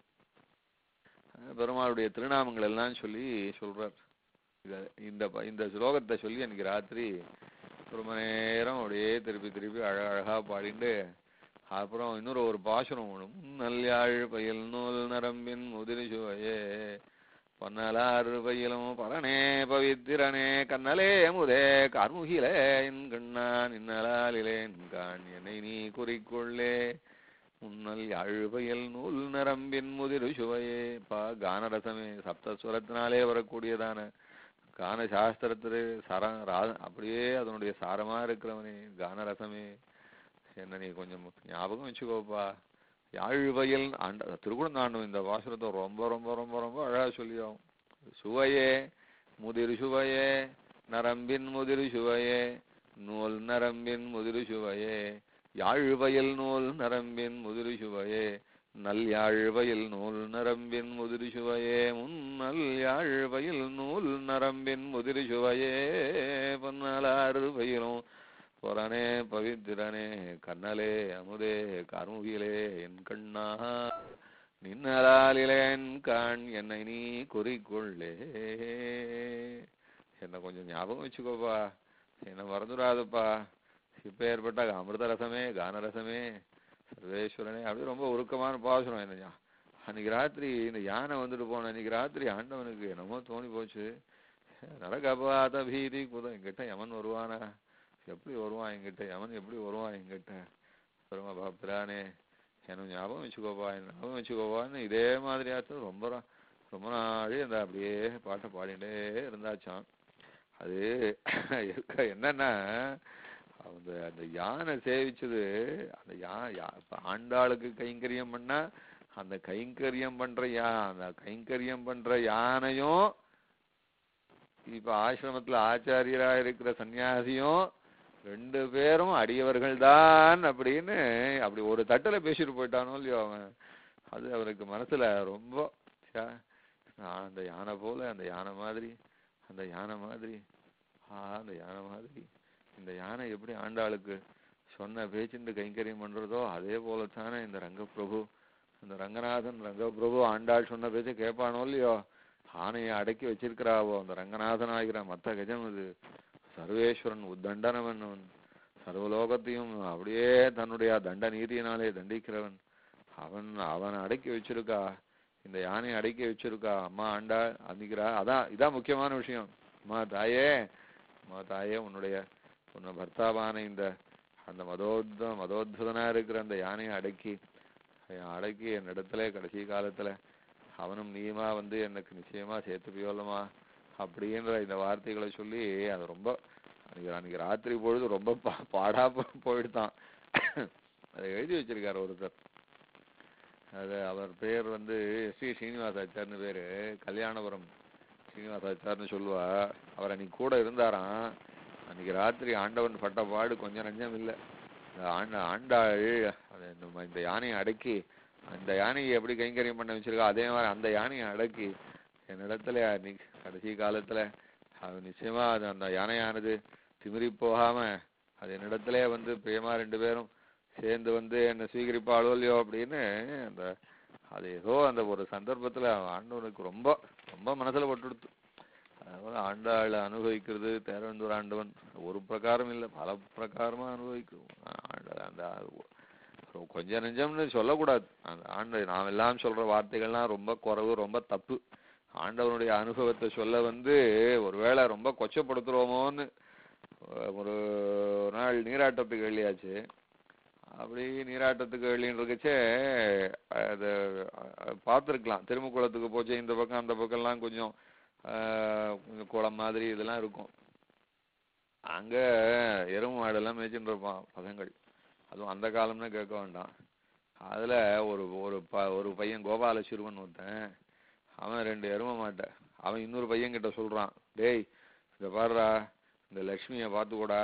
பெருமாளுடைய திருநாமங்கள் எல்லாம் சொல்லி சொல்றார். இந்த ஸ்லோகத்தை சொல்லி அன்னைக்கு ராத்திரி ஒரு மணி நேரம் அப்படியே திருப்பி அழகா பாடிட்டு, அப்புறம் இன்னொரு பாசுரம் ஒண்ணும், நல்யாழ் பயில் நூல் நரம்பின் முதிரி சுவையே பொன்னலாறு பயிலும் பரனே பவித்திரனே கண்ணலே முதே கார்முகிலே என் கண்ணான் இன்னலாலிலேன் கான் என்னை நீ குறிக்கொள்ளே முன்னல் யாழ்வையல் நூல் நரம்பின் முதிரு சுவையே. கானரசமே, சப்தஸ்வரத்தினாலே வரக்கூடியதான கான சாஸ்திரத்திலே அப்படியே அதனுடைய சாரமா இருக்கிறவனே கானரசமே, என்ன நீ கொஞ்சம் ஞாபகம் வச்சுக்கோப்பா. யாழ்வயல் திருக்குறந்தாண்டும் இந்த பாசுரத்தை ரொம்ப ரொம்ப ரொம்ப ரொம்ப அழகா சொல்லியும். சுவையே முதிர் சுவையே, நரம்பின் முதிர் சுவையே, நூல் நரம்பின் முதிர் சுவையே, யாழ்வயல் நூல் நரம்பின் முதிர் சுவையே, நல் யாழ்வயல் நூல் நரம்பின் முதிர் சுவையே, முன்னல் யாழ்வயல் நூல் நரம்பின் முதிர் சுவையே, பொன்னலாறு பயிலும் பொறனே பவித்திரனே, கண்ணலே அமுதே கருமுகிலே என் கண்ணா, நின்னலாலிலேன் காண் என்னை நீ குறிக்கொள்ளே. என்ன கொஞ்சம் ஞாபகம் வச்சுக்கோப்பா, என்ன மறந்துடாதப்பா. இப்ப ஏற்பட்ட அமிர்தரசமே கானரசமே சர்வேஸ்வரனே. அப்படி ரொம்ப உருக்கமான பாசுரம். என்ன அன்னைக்கு ராத்திரி இந்த யானை வந்துட்டு போன அன்னைக்கு ராத்திரி ஆண்டவனுக்கு என்னமோ தோணி போச்சு. நடக்காத பீதி குதம், என்கிட்ட யமன் வருவானா, எப்படி வருவான் என்கிட்ட யமன், எப்படி வருவான் என்கிட்ட பெருமா பாப்பிரானே, எனக்கு ஞாபகம் வச்சுக்கோப்பா, ஞாபகம் வச்சுக்கோப்பான்னு இதே மாதிரியாச்சும் ரொம்ப ரொம்ப நாளே அந்த அப்படியே பாட்டை பாடிட்டே இருந்தாச்சான். அது என்னன்னா அந்த யானை சேவிச்சது, அந்த ஆண்டாளுக்கு கைங்கரியம் பண்ணா அந்த கைங்கரியம் பண்ற யானையும் இப்ப ஆசிரமத்துல ஆச்சாரியரா இருக்கிற சன்னியாசியும் ரெண்டு பேரும் அடியவர்கள் தான் அப்படின்னு அப்படி ஒரு தட்டுல பேசிட்டு போயிட்டானோ இல்லையோ அவன். அது அவருக்கு மனசுல ரொம்ப அந்த யானை போல, அந்த யானை மாதிரி, அந்த யானை மாதிரி, அந்த யானை மாதிரி இந்த யானை எப்படி ஆண்டாளுக்கு சொன்ன பேச்சுட்டு கைங்கரியம் பண்றதோ அதே போலத்தானே இந்த ரங்கப்பிரபு, இந்த ரங்கநாதன் ரங்கப்பிரபு ஆண்டாள் சொன்ன பேச்சை கேட்பானோ இல்லையோ. ஆனையை அடக்கி வச்சிருக்கிறாவோ அந்த ரங்கநாதன் ஆகிற மத்த கஜம். இது சர்வேஸ்வரன் உத்தண்டனவன், சர்வலோகத்தையும் அப்படியே தன்னுடைய தண்ட நீதியினாலே தண்டிக்கிறவன். அவன் அடக்கி வச்சிருக்கா, இந்த யானையை அடக்கி வச்சிருக்கா அம்மா ஆண்டாள் அன்னிக்கிறா. இதான் முக்கியமான விஷயம். அம்மா தாயே உன்னை பர்த்தாவான இந்த அந்த மதோத்வதனா இருக்கிற அந்த யானையை அடக்கி என் இடத்துல கடைசி காலத்துல அவனும் நீயுமா வந்து எனக்கு நிச்சயமா சேர்த்துப்பியோலமா அப்படின்ற இந்த வார்த்தைகளை சொல்லி அது ரொம்ப அன்னைக்கு ராத்திரி பொழுது ரொம்ப பாடா போயிடுதான். அதை எழுதி வச்சிருக்காரு ஒருத்தர். அது அவர் பேர் வந்து ஸ்ரீ ஸ்ரீனிவாசாச்சார்னு பேரு, கல்யாணபுரம் ஸ்ரீனிவாசாச்சார்னு சொல்லுவா. அவர் அன்னைக்கு கூட இருந்தாராம். அன்னைக்கு ராத்திரி ஆண்டவன் பட்ட பாடு கொஞ்சம் நஞ்சம் இல்லை. ஆண்டாள் இந்த யானையை அடக்கி, அந்த யானையை எப்படி கைங்கரியம் பண்ண வச்சிருக்கா அதே மாதிரி அந்த யானையை அடக்கி என்னிடத்துல கடைசி காலத்துல அது நிச்சயமா அந்த யானையானது திமிரி போகாம அது என்னிடத்துல வந்து பிரேமா ரெண்டு பேரும் சேர்ந்து வந்து என்ன ஸ்வீகரிப்பாளோ இல்லையோ அப்படின்னு அது ஏதோ அந்த ஒரு சந்தர்ப்பத்துல ஆண்டவனுக்கு ரொம்ப ரொம்ப மனசுல பட்டுடுத்து. அதனால ஆண்டாள் அனுபவிக்கிறது தேரவந்தூர் ஆண்டவன் ஒரு பிரகாரம் இல்லை, பல பிரகாரமா அனுபவிக்கும். அந்த கொஞ்சம் நெஞ்சம்னு சொல்லக்கூடாது. அந்த நாம் எல்லாம் சொல்ற வார்த்தைகள்லாம் ரொம்ப குறைவு, ரொம்ப தப்பு. ஆண்டவனுடைய அனுபவத்தை சொல்ல வந்து ஒருவேளை ரொம்ப கொச்சப்படுத்துறோமோன்னு ஒரு நாள் நீராட்டத்துக்கு வெளியாச்சு. அப்படி நீராட்டத்துக்கு வெளின்னு இருக்கச்சே அதை பார்த்துருக்கலாம். திருமுக்குளத்துக்கு போச்சு இந்த பக்கம் அந்த பக்கம்லாம் கொஞ்சம் குளம் மாதிரி இதெல்லாம் இருக்கும். அங்க எருமை மாடெல்லாம் மேய்ச்சின்னு இருப்பான் பசங்கள். அதுவும் அந்த காலம்னு கேட்க வேண்டாம். அதுல ஒரு பையன் கோபால சிறுவன் ஒருத்தன், அவன் ரெண்டு எருமை மாட்டை அவன் இன்னொரு பையன் கிட்ட சொல்றான், டேய் இத பாருடா இந்த லக்ஷ்மியை பார்த்துக்கூடா,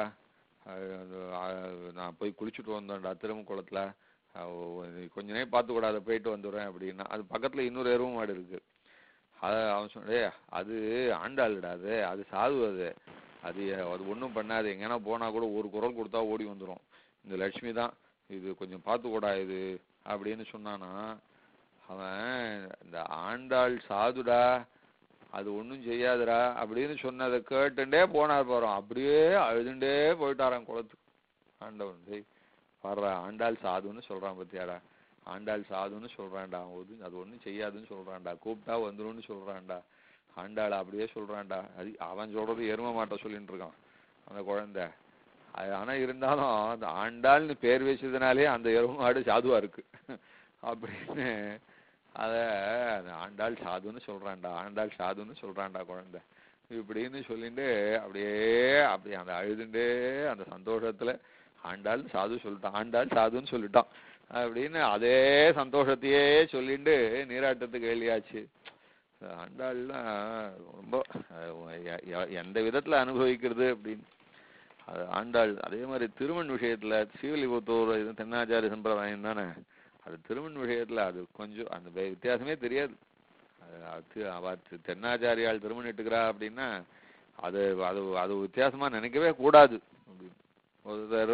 நான் போய் குளிச்சுட்டு வந்தேன்டா திருமுக்குளத்துல, கொஞ்ச நேரம் பார்த்துக்கூடா அதை போயிட்டு வந்துடுறேன் அப்படின்னா. அது பக்கத்துல இன்னொரு எருமை மாடு இருக்கு. அவன் சொன்னே அது ஆண்டாளுடா, அது சாது, அது ஒன்றும் பண்ணாது, எங்கன்னா போனா கூட ஒரு குரல் கொடுத்தா ஓடி வந்துடும். இந்த லட்சுமி தான், இது கொஞ்சம் பார்த்துக்கூடா இது அப்படின்னு சொன்னானா. அவன் இந்த ஆண்டாள் சாதுடா, அது ஒன்றும் செய்யாதுடா அப்படின்னு சொன்னதை கேட்டுண்டே போனார் போறோம். அப்படியே அழுதுண்டே போயிட்டாரான் குளத்துக்கு. ஆண்டவன் பாடுறா ஆண்டாள் சாதுன்னு சொல்றான் பத்தியாடா, ஆண்டாள் சாதுன்னு சொல்றான்டா, அது ஒன்றும் செய்யாதுன்னு சொல்றான்டா, கூப்பிட்டா வந்துரும்னு சொல்றான்டா, ஆண்டாள் அப்படியே சொல்றான்டா. அது அவன் சொல்றது எருமை மாட்ட சொல்லிட்டு இருக்கான் அந்த குழந்தை. ஆனா இருந்தாலும் அந்த ஆண்டாள்னு பேர் வச்சதுனாலே அந்த எருமை மாடு சாதுவா இருக்கு அப்படின்னு அத ஆண்டாள் சாதுன்னு சொல்றான்டா, ஆண்டாள் சாதுன்னு சொல்றான்டா குழந்தை இப்படின்னு சொல்லிட்டு அப்படியே அப்படி அந்த அழுதுண்டே அந்த சந்தோஷத்துல ஆண்டாள் சாது சொல்லிட்டான், ஆண்டாள் சாதுன்னு சொல்லிட்டான் அப்படின்னு அதே சந்தோஷத்தையே சொல்லிட்டு நீராட்டத்துக்கு எழுதியாச்சு. ஆண்டாள்லாம் ரொம்ப எந்த விதத்துல அனுபவிக்கிறது அப்படின்னு அது ஆண்டாள். அதே மாதிரி திருமண் விஷயத்துல ஸ்ரீவில்லிபுத்தூர் இது தென்னாச்சாரிய சம்பிரதாயம் தானே, அது திருமண் விஷயத்துல அது கொஞ்சம் அந்த வித்தியாசமே தெரியாது. அவ தென்னாச்சாரியால் திருமணம் இட்டுக்கிறா அப்படின்னா அது அது அது வித்தியாசமா நினைக்கவே கூடாது அப்படின்னு ஒருத்தர்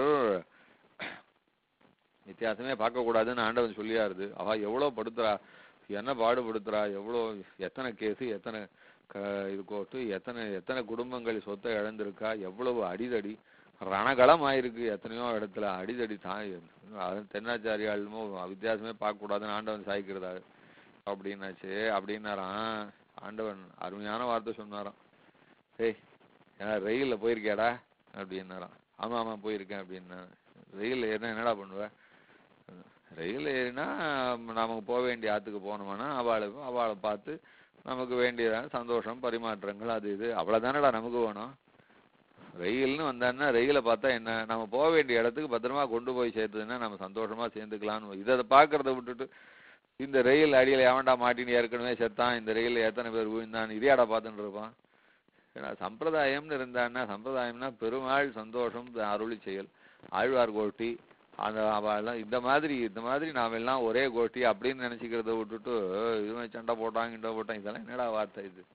வித்தியாசமே பார்க்க கூடாதுன்னு ஆண்டவன் சொல்லியாருது. அவ எவ்வளவு படுத்துறா, என்ன பாடுபடுத்துறா, எவ்வளோ எத்தனை கேஸு, எத்தனை இது கோர்ட்டு, எத்தனை எத்தனை குடும்பங்கள் சொத்தை இழந்திருக்கா, எவ்வளவு அடிதடி ரணகளம் ஆயிருக்கு எத்தனையோ இடத்துல அடிதடி தென்னாச்சாரியாலுமோ வித்தியாசமே பார்க்க கூடாதுன்னு ஆண்டவன் சாய்க்கிறதா அப்படின்னாச்சு. அப்படின்னாராம் ஆண்டவன் அருமையான வார்த்தை சொன்னாராம். ஏய் ஏன்னா ரயில்ல போயிருக்கியாடா அப்படின்னாராம். ஆமா ஆமா போயிருக்கேன் அப்படின்னா. ரயில்ல ஏறினா என்னடா பண்ணுவ? ரயில் ஏறினா நமக்கு போக வேண்டிய ஆத்துக்கு போனோம்னா அவளை பார்த்து நமக்கு வேண்டியதான சந்தோஷம் பரிமாற்றங்கள் அது இது அவ்வளவுதானடா நமக்கு வேணும். ரயில்னு வந்தான்னா ரயிலை பார்த்தா என்ன, நம்ம போக வேண்டிய இடத்துக்கு பத்திரமா கொண்டு போய் சேர்த்துதுன்னா நம்ம சந்தோஷமா சேர்ந்துக்கலான்னு இதை பார்க்கறத விட்டுட்டு இந்த ரயில் அடியில் எவன்டா மாட்டின்னு ஏற்கனவே செத்தான், இந்த ரயிலில் எத்தனை பேர் விழுந்தான் இதையாடா பார்த்துட்டு இருப்பான். ஏன்னா சம்பிரதாயம்னு இருந்தான்னா சம்பிரதாயம்னா பெருமாள் சந்தோஷம் அருளி செயல் ஆழ்வார் கோஷ்டி அந்த அவெல்லாம் இந்த மாதிரி நாம எல்லாம் ஒரே கோஷ்டி அப்படின்னு நினைச்சுக்கிறத விட்டுட்டு இதுவன் சண்டை போட்டான் கிண்ட போட்டான் இதெல்லாம் என்னடா வார்த்தை இது?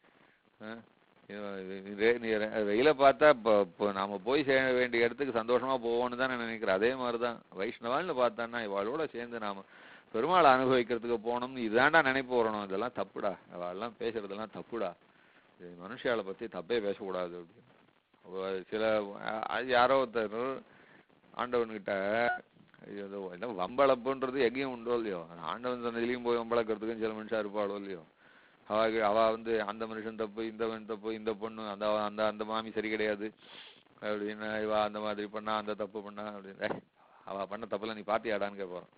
ரயில பார்த்தா இப்போ நாம போய் சேர வேண்டிய இடத்துக்கு சந்தோஷமா போவோம்னு தான் நான் நினைக்கிறேன். அதே மாதிரிதான் வைஷ்ணவான்னு பார்த்தான்னா இவாளோட சேர்ந்து நாம பெருமாளை அனுபவிக்கிறதுக்கு போனோம்னு இதாண்டா நினைப்பு வரணும். இதெல்லாம் தப்புடா, அவெல்லாம் பேசுறதெல்லாம் தப்புடா, மனுஷாலை பத்தி தப்பே பேசக்கூடாது அப்படின்னு சில யாரோ ஒருத்தர் ஆண்டவன்கிட்ட என்ன வம்பளப்புன்றது எங்கேயும் உண்டோ இல்லையோ, ஆண்டவன் சன்னதிலையும் போய் வம்பளக்கிறதுக்கும் சில மனுஷா இருப்பாளோ இல்லையோ. அவ அந்த மனுஷன் தப்பு, இந்தவன் தப்பு, இந்த பொண்ணு அந்த அந்த அந்த மாமி சரி கிடையாது அப்படின்னு இவ அந்த மாதிரி பண்ணா அந்த தப்பு பண்ணா அப்படின்னு அவ பண்ண தப்புல நீ பாத்தியாடான்னு கேட்பான்.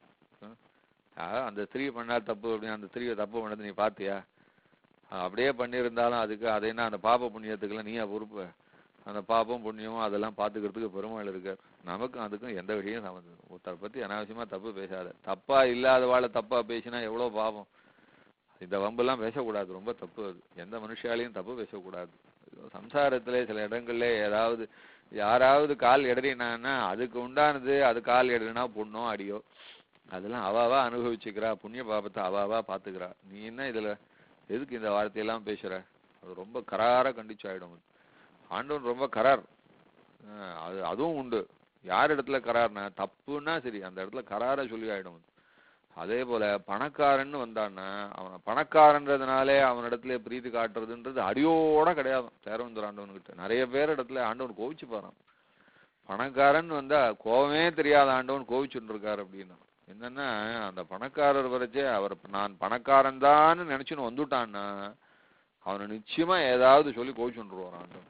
அந்த ஸ்திரீ பண்ணா தப்பு அப்படின்னு அந்த ஸ்திரீயை தப்பு பண்ணது நீ பாத்தியா? அப்படியே பண்ணியிருந்தாலும் அதுக்கு அது என்ன அந்த பாப்ப புண்ணியத்துக்குலாம் நீயா பொறுப்பு? அந்த பாப்பம் புண்ணியமும் அதெல்லாம் பார்த்துக்கிறதுக்கு பெருமாள் இருக்கார். நமக்கும் அதுக்கும் எந்த விஷயம் சம்மந்தம். ஒருத்தரை பத்தி அனாவசியமா தப்பு பேசாத. தப்பா இல்லாத வாழை தப்பா பேசினா எவ்வளவு பாவம். இந்த வம்பெல்லாம் பேசக்கூடாது, ரொம்ப தப்பு. அது எந்த மனுஷாலையும் தப்பு பேசக்கூடாது. சம்சாரத்திலே சில இடங்கள்ல ஏதாவது யாராவது கால் இடறினான்னா அதுக்கு உண்டானது, அது கால் இடறினா பொண்ணோ அடியோ அதெல்லாம் அவாவா அனுபவிச்சுக்கிறா, புண்ணிய பாபத்தை அவாவா பாத்துக்கிறா. நீ என்ன இதுல எதுக்கு இந்த வார்த்தையெல்லாம் பேசுற? அது ரொம்ப கராரா கண்டிச்சாயிடும். ஆண்டவன் ரொம்ப கரார். அதுவும் உண்டு. யார் இடத்துல கரார்னா தப்புன்னா சரி அந்த இடத்துல கரார சொல்லி ஆயிடும். அதே போல பணக்காரன்னு வந்தான்னா அவனை பணக்காரன்றதுனாலே அவனிடத்துல பிரீதி காட்டுறதுன்றது அடியோட கிடையாது. தேரவந்தர் ஆண்டவன்கிட்ட நிறைய பேர் இடத்துல ஆண்டவன் கோவிச்சு போறான். பணக்காரன் வந்தா கோவமே தெரியாத ஆண்டவன் கோவிச்சுட்டு இருக்காரு அப்படின்னா என்னன்னா அந்த பணக்காரர் வரைச்சே அவர் நான் பணக்காரன் தான் நினைச்சுன்னு வந்துட்டான்னா அவனை நிச்சயமா ஏதாவது சொல்லி கோவிச்சுட்டு ஆண்டவன்.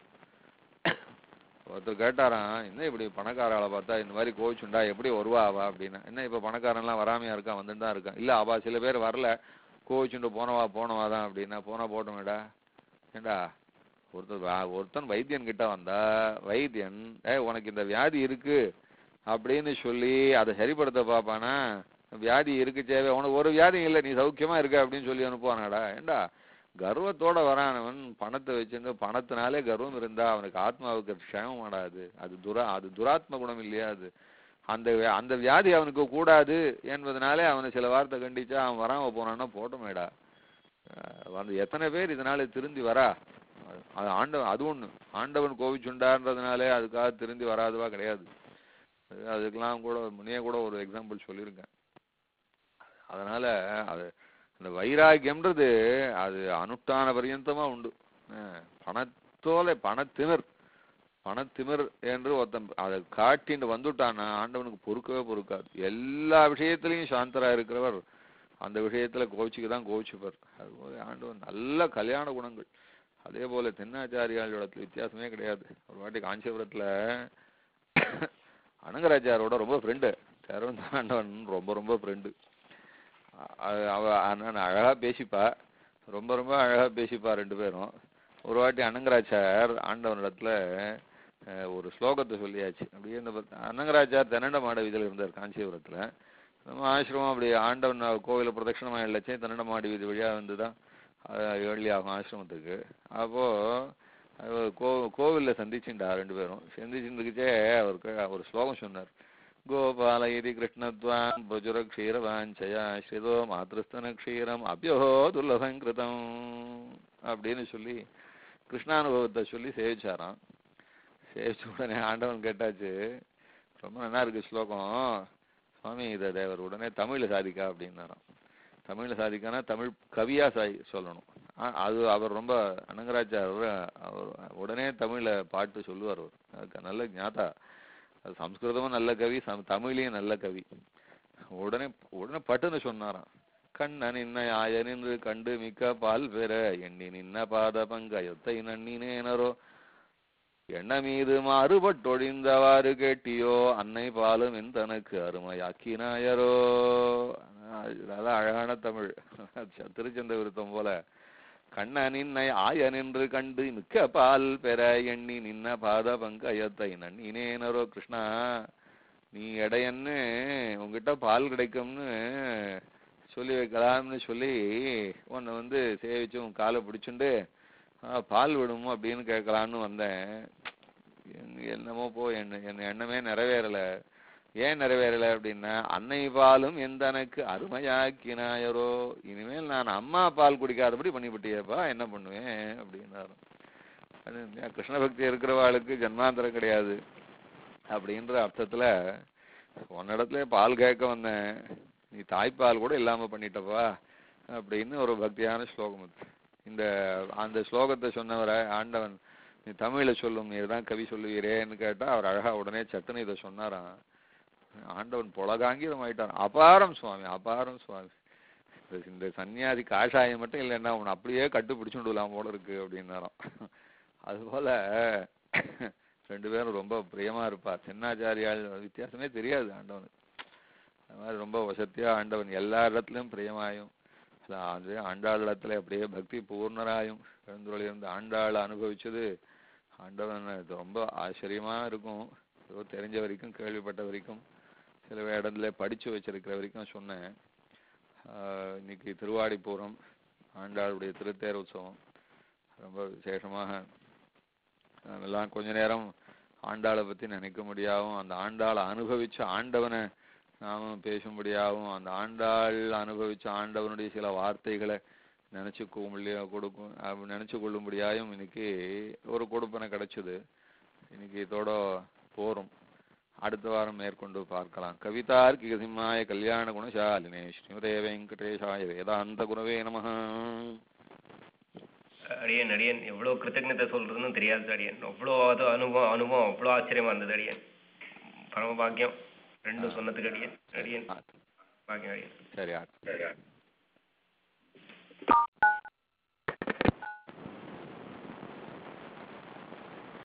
ஒருத்தர் கேட்டாரான், என்ன இப்படி பணக்காரால பார்த்தா இந்த மாதிரி கோவிச்சுண்டா எப்படி வருவா அவா அப்படின்னா, என்ன இப்ப பணக்காரன்லாம் வராமையா இருக்கான், வந்துட்டு தான் இருக்கான். இல்ல அவா சில பேர் வரல கோவிச்சுண்டு போனவாதான் அப்படின்னா போனா போட்டோமேடா. ஏண்டா ஒருத்தன் வைத்தியன் கிட்ட வந்தா வைத்தியன் உனக்கு இந்த வியாதி இருக்கு அப்படின்னு சொல்லி அதை சரிப்படுத்த பாப்பானா? வியாதி இருக்கு சேவை உனக்கு ஒரு வியாதி இல்லை நீ சௌக்கியமா இருக்க அப்படின்னு சொல்லி அனுப்புவானாடா? ஏண்டா கர்வத்தோட வரானவன் பணத்தை வச்சிருந்து பணத்தினாலே கர்வம் இருந்தா அவனுக்கு ஆத்மாவுக்கு க்ஷேமம் ஆடாது. அது துராத்ம குணம் இல்லையா? அது அந்த வியாதி அவனுக்கு கூடாது என்பதனாலே அவனை சில வார்த்தை கண்டிச்சா அவன் வராம போனான்னா போட்டோமேடா. எத்தனை பேர் இதனால திருந்தி வரா? அது ஆண்டவன் அது ஒண்ணு. ஆண்டவன் கோவிச்சுண்டான்றதுனாலே அதுக்காக திருந்தி வராதுவா கிடையாது. அதுக்கெல்லாம் கூட முன்னே கூட ஒரு எக்ஸாம்பிள் சொல்லியிருக்கேன். அதனால அது அந்த வைராக்கியம்ன்றது அது அனுஷ்டான பரியந்தமா உண்டு. பணத்திமிர் என்று ஒருத்தன் அதை காட்டின்னு வந்துட்டான்னா ஆண்டவனுக்கு பொறுக்கவே பொறுக்காது. எல்லா விஷயத்திலையும் சாந்தரா இருக்கிறவர் அந்த விஷயத்துல கோவிச்சுக்குதான் கோவிச்சுப்பார். அதுபோல ஆண்டவன் நல்ல கல்யாண குணங்கள். அதே போல தென்னாச்சாரியாளோட வித்தியாசமே கிடையாது. ஒரு வாட்டி காஞ்சிபுரத்துல அனங்கராச்சாரோட ரொம்ப ஃப்ரெண்டு. ஆண்டவன் ரொம்ப ரொம்ப ஃப்ரெண்டு. அவ அழகா பேசிப்பா, ரொம்ப ரொம்ப அழகா பேசிப்பா ரெண்டு பேரும். ஒரு வாட்டி அனங்கராச்சார் ஆண்டவனிடத்துல ஒரு ஸ்லோகத்தை சொல்லியாச்சு. அப்படியே இந்த அனங்கராச்சார் தென்னண்டமாட வீதியில் இருந்தார் காஞ்சிபுரத்துல. நம்ம ஆசிரமம் அப்படி ஆண்டவன் கோவில பிரதட்சணமாக இல்லச்சே தென்னண்டமாடி வீதி வழியா வந்துதான் ஏழி ஆகும் ஆசிரமத்துக்கு. அப்போ கோவில்ல சந்திச்சுண்டா ரெண்டு பேரும். சந்திச்சுருந்துக்கிச்சே அவருக்கு ஒரு ஸ்லோகம் சொன்னார். கோபால இது கிருஷ்ணத்வான் பிரஜுர க்ஷீரவாஞ்சயா ஸ்ரீதோ மாத்திருஸ்தன க்ஷீரம் அபியோ துல்லசங்கிருதம் அப்படின்னு சொல்லி கிருஷ்ணானுபவத்தை சொல்லி சேவிச்சாராம். சேவிச்ச உடனே ஆண்டவன் கேட்டாச்சு, ரொம்ப நல்லா இருக்கு ஸ்லோகம் சுவாமி, இதை தேவர் உடனே தமிழ்ல சாதிக்கா அப்படின்னாராம். தமிழ்ல சாதிக்கானா தமிழ் கவியா சொல்லணும். அது அவர் ரொம்ப அனங்கராச்சார் அவர் உடனே தமிழ்ல பாட்டு சொல்லுவார். அவர் அதுக்கு நல்ல ஞாதா. அது சம்ஸ்கிருதமும் நல்ல கவி, தமிழையும் நல்ல கவி. உடனே உடனே பட்டுன்னு சொன்னாராம். கண்ண நின்ன ஆய நின்று கண்டு மிக்க பால் பெற எண்ணி நின்ன பாத பங்கயத்தை நன்னினேனரோ எண்ண மீது மாறுபட்டொழிந்தவாறு கேட்டியோ அன்னை பாலும் என் தனக்கு அருமையாக்கினாயரோ. அதான் அழகான தமிழ். திருச்சந்த விருத்தம் போல. கண்ண நின்னை ஆய நின்று கண்டு மிக்க பால் பெற எண்ணி நின்ன பாத பங்கயத்தை நன்னினேனரோ. கிருஷ்ணா, நீ எடையன்னு உங்ககிட்ட பால் கிடைக்கும்னு சொல்லி வைக்கலாம்னு சொல்லி உன்னை சேவிச்சு உன் காலை பிடிச்சுண்டு பால் விடுமோ அப்படின்னு கேட்கலான்னு வந்தேன். என்னமோ போ, என் எண்ணமே நிறைவேறலை. ஏன் நிறைவேறலை அப்படின்னா, அன்னை பாலும் எந்தனக்கு அருமையாக்கினாயரோ. இனிமேல் நான் அம்மா பால் குடிக்காதபடி பண்ணிவிட்டியப்பா, என்ன பண்ணுவேன் அப்படின்னாரு. கிருஷ்ண பக்தி இருக்கிறவாளுக்கு ஜன்மாந்தரம் கிடையாது அப்படின்ற அர்த்தத்துல உன்னிடத்துல பால் கேட்க வந்தேன், நீ தாய்ப்பால் கூட இல்லாம பண்ணிட்டப்பா அப்படின்னு ஒரு பக்தியான ஸ்லோகம். அந்த ஸ்லோகத்தை சொன்னவரை ஆண்டவன், நீ தமிழ்ல சொல்லும், நீதான் கவி சொல்லுவீரேன்னு கேட்டா அவர் அழகா உடனே சட்டுன்னு இதை சொன்னாராம். ஆண்டவன் புலகாங்கிதம் ஆயிட்டான். அபாரம் சுவாமி, அபாரம் சுவாமி. இந்த சன்னியாசி காஷாயம் மட்டும் இல்லைன்னா உன்னை அப்படியே கட்டுப்பிடிச்சுடலாம் போல இருக்கு அப்படின்னாராம். அதுபோல ரெண்டு பேரும் ரொம்ப பிரியமா இருப்பா. சின்னாச்சாரியால் வித்தியாசமே தெரியாது ஆண்டவனுக்கு. அது மாதிரி ரொம்ப வசத்தியா ஆண்டவன் எல்லா இடத்துலயும் பிரியமாயும் ஆண்டாள் இடத்துல அப்படியே பக்தி பூர்ணராயும் எழுந்துள்ள ஆண்டாள் அனுபவிச்சது ஆண்டவன் ரொம்ப ஆச்சரியமா இருக்கும். ஏதோ தெரிஞ்ச வரைக்கும், கேள்விப்பட்ட வரைக்கும், சில இடத்துல படிச்சு வச்சிருக்கிற வரைக்கும் சொன்னேன். இன்னைக்கு திருவாடிப்பூரம் ஆண்டாளுடைய திருத்தேர் உற்சவம் ரொம்ப விசேஷமாக எல்லாம் கொஞ்ச நேரம் ஆண்டாளை பத்தி நினைக்க முடியாவும், அந்த ஆண்டாளை அனுபவிச்ச ஆண்டவனை நாம பேசும்படியாகவும், அந்த ஆண்டாள் அனுபவிச்ச ஆண்டவனுடைய சில வார்த்தைகளை நினைச்சு கொள்ளும்படியாயும் இன்னைக்கு ஒரு கொடுப்பனை கிடைச்சது. இன்னைக்கு இதோட போறோம். அடுத்த வாரம் மேற்கொண்டு பார்க்கலாம். கவிதார்க்கிக சிம்மாய கல்யாண குணசாலினே ஸ்ரீமதே வெங்கடேஷாய வேதாந்த குரவே நமஹ. அடியன் அடியன் எவ்வளவு கிருத்தஜ்ஞத்தை சொல்றதுன்னு தெரியாது அடியன். அவ்வளோ அது அனுபவம் அவ்வளோ ஆச்சரியமா இருந்தது அடியன். பரம பாக்கியம் ரெண்டும் சொன்னதுக்கு அடியன். அடியன் பாக்கியம் அடியன். சரி.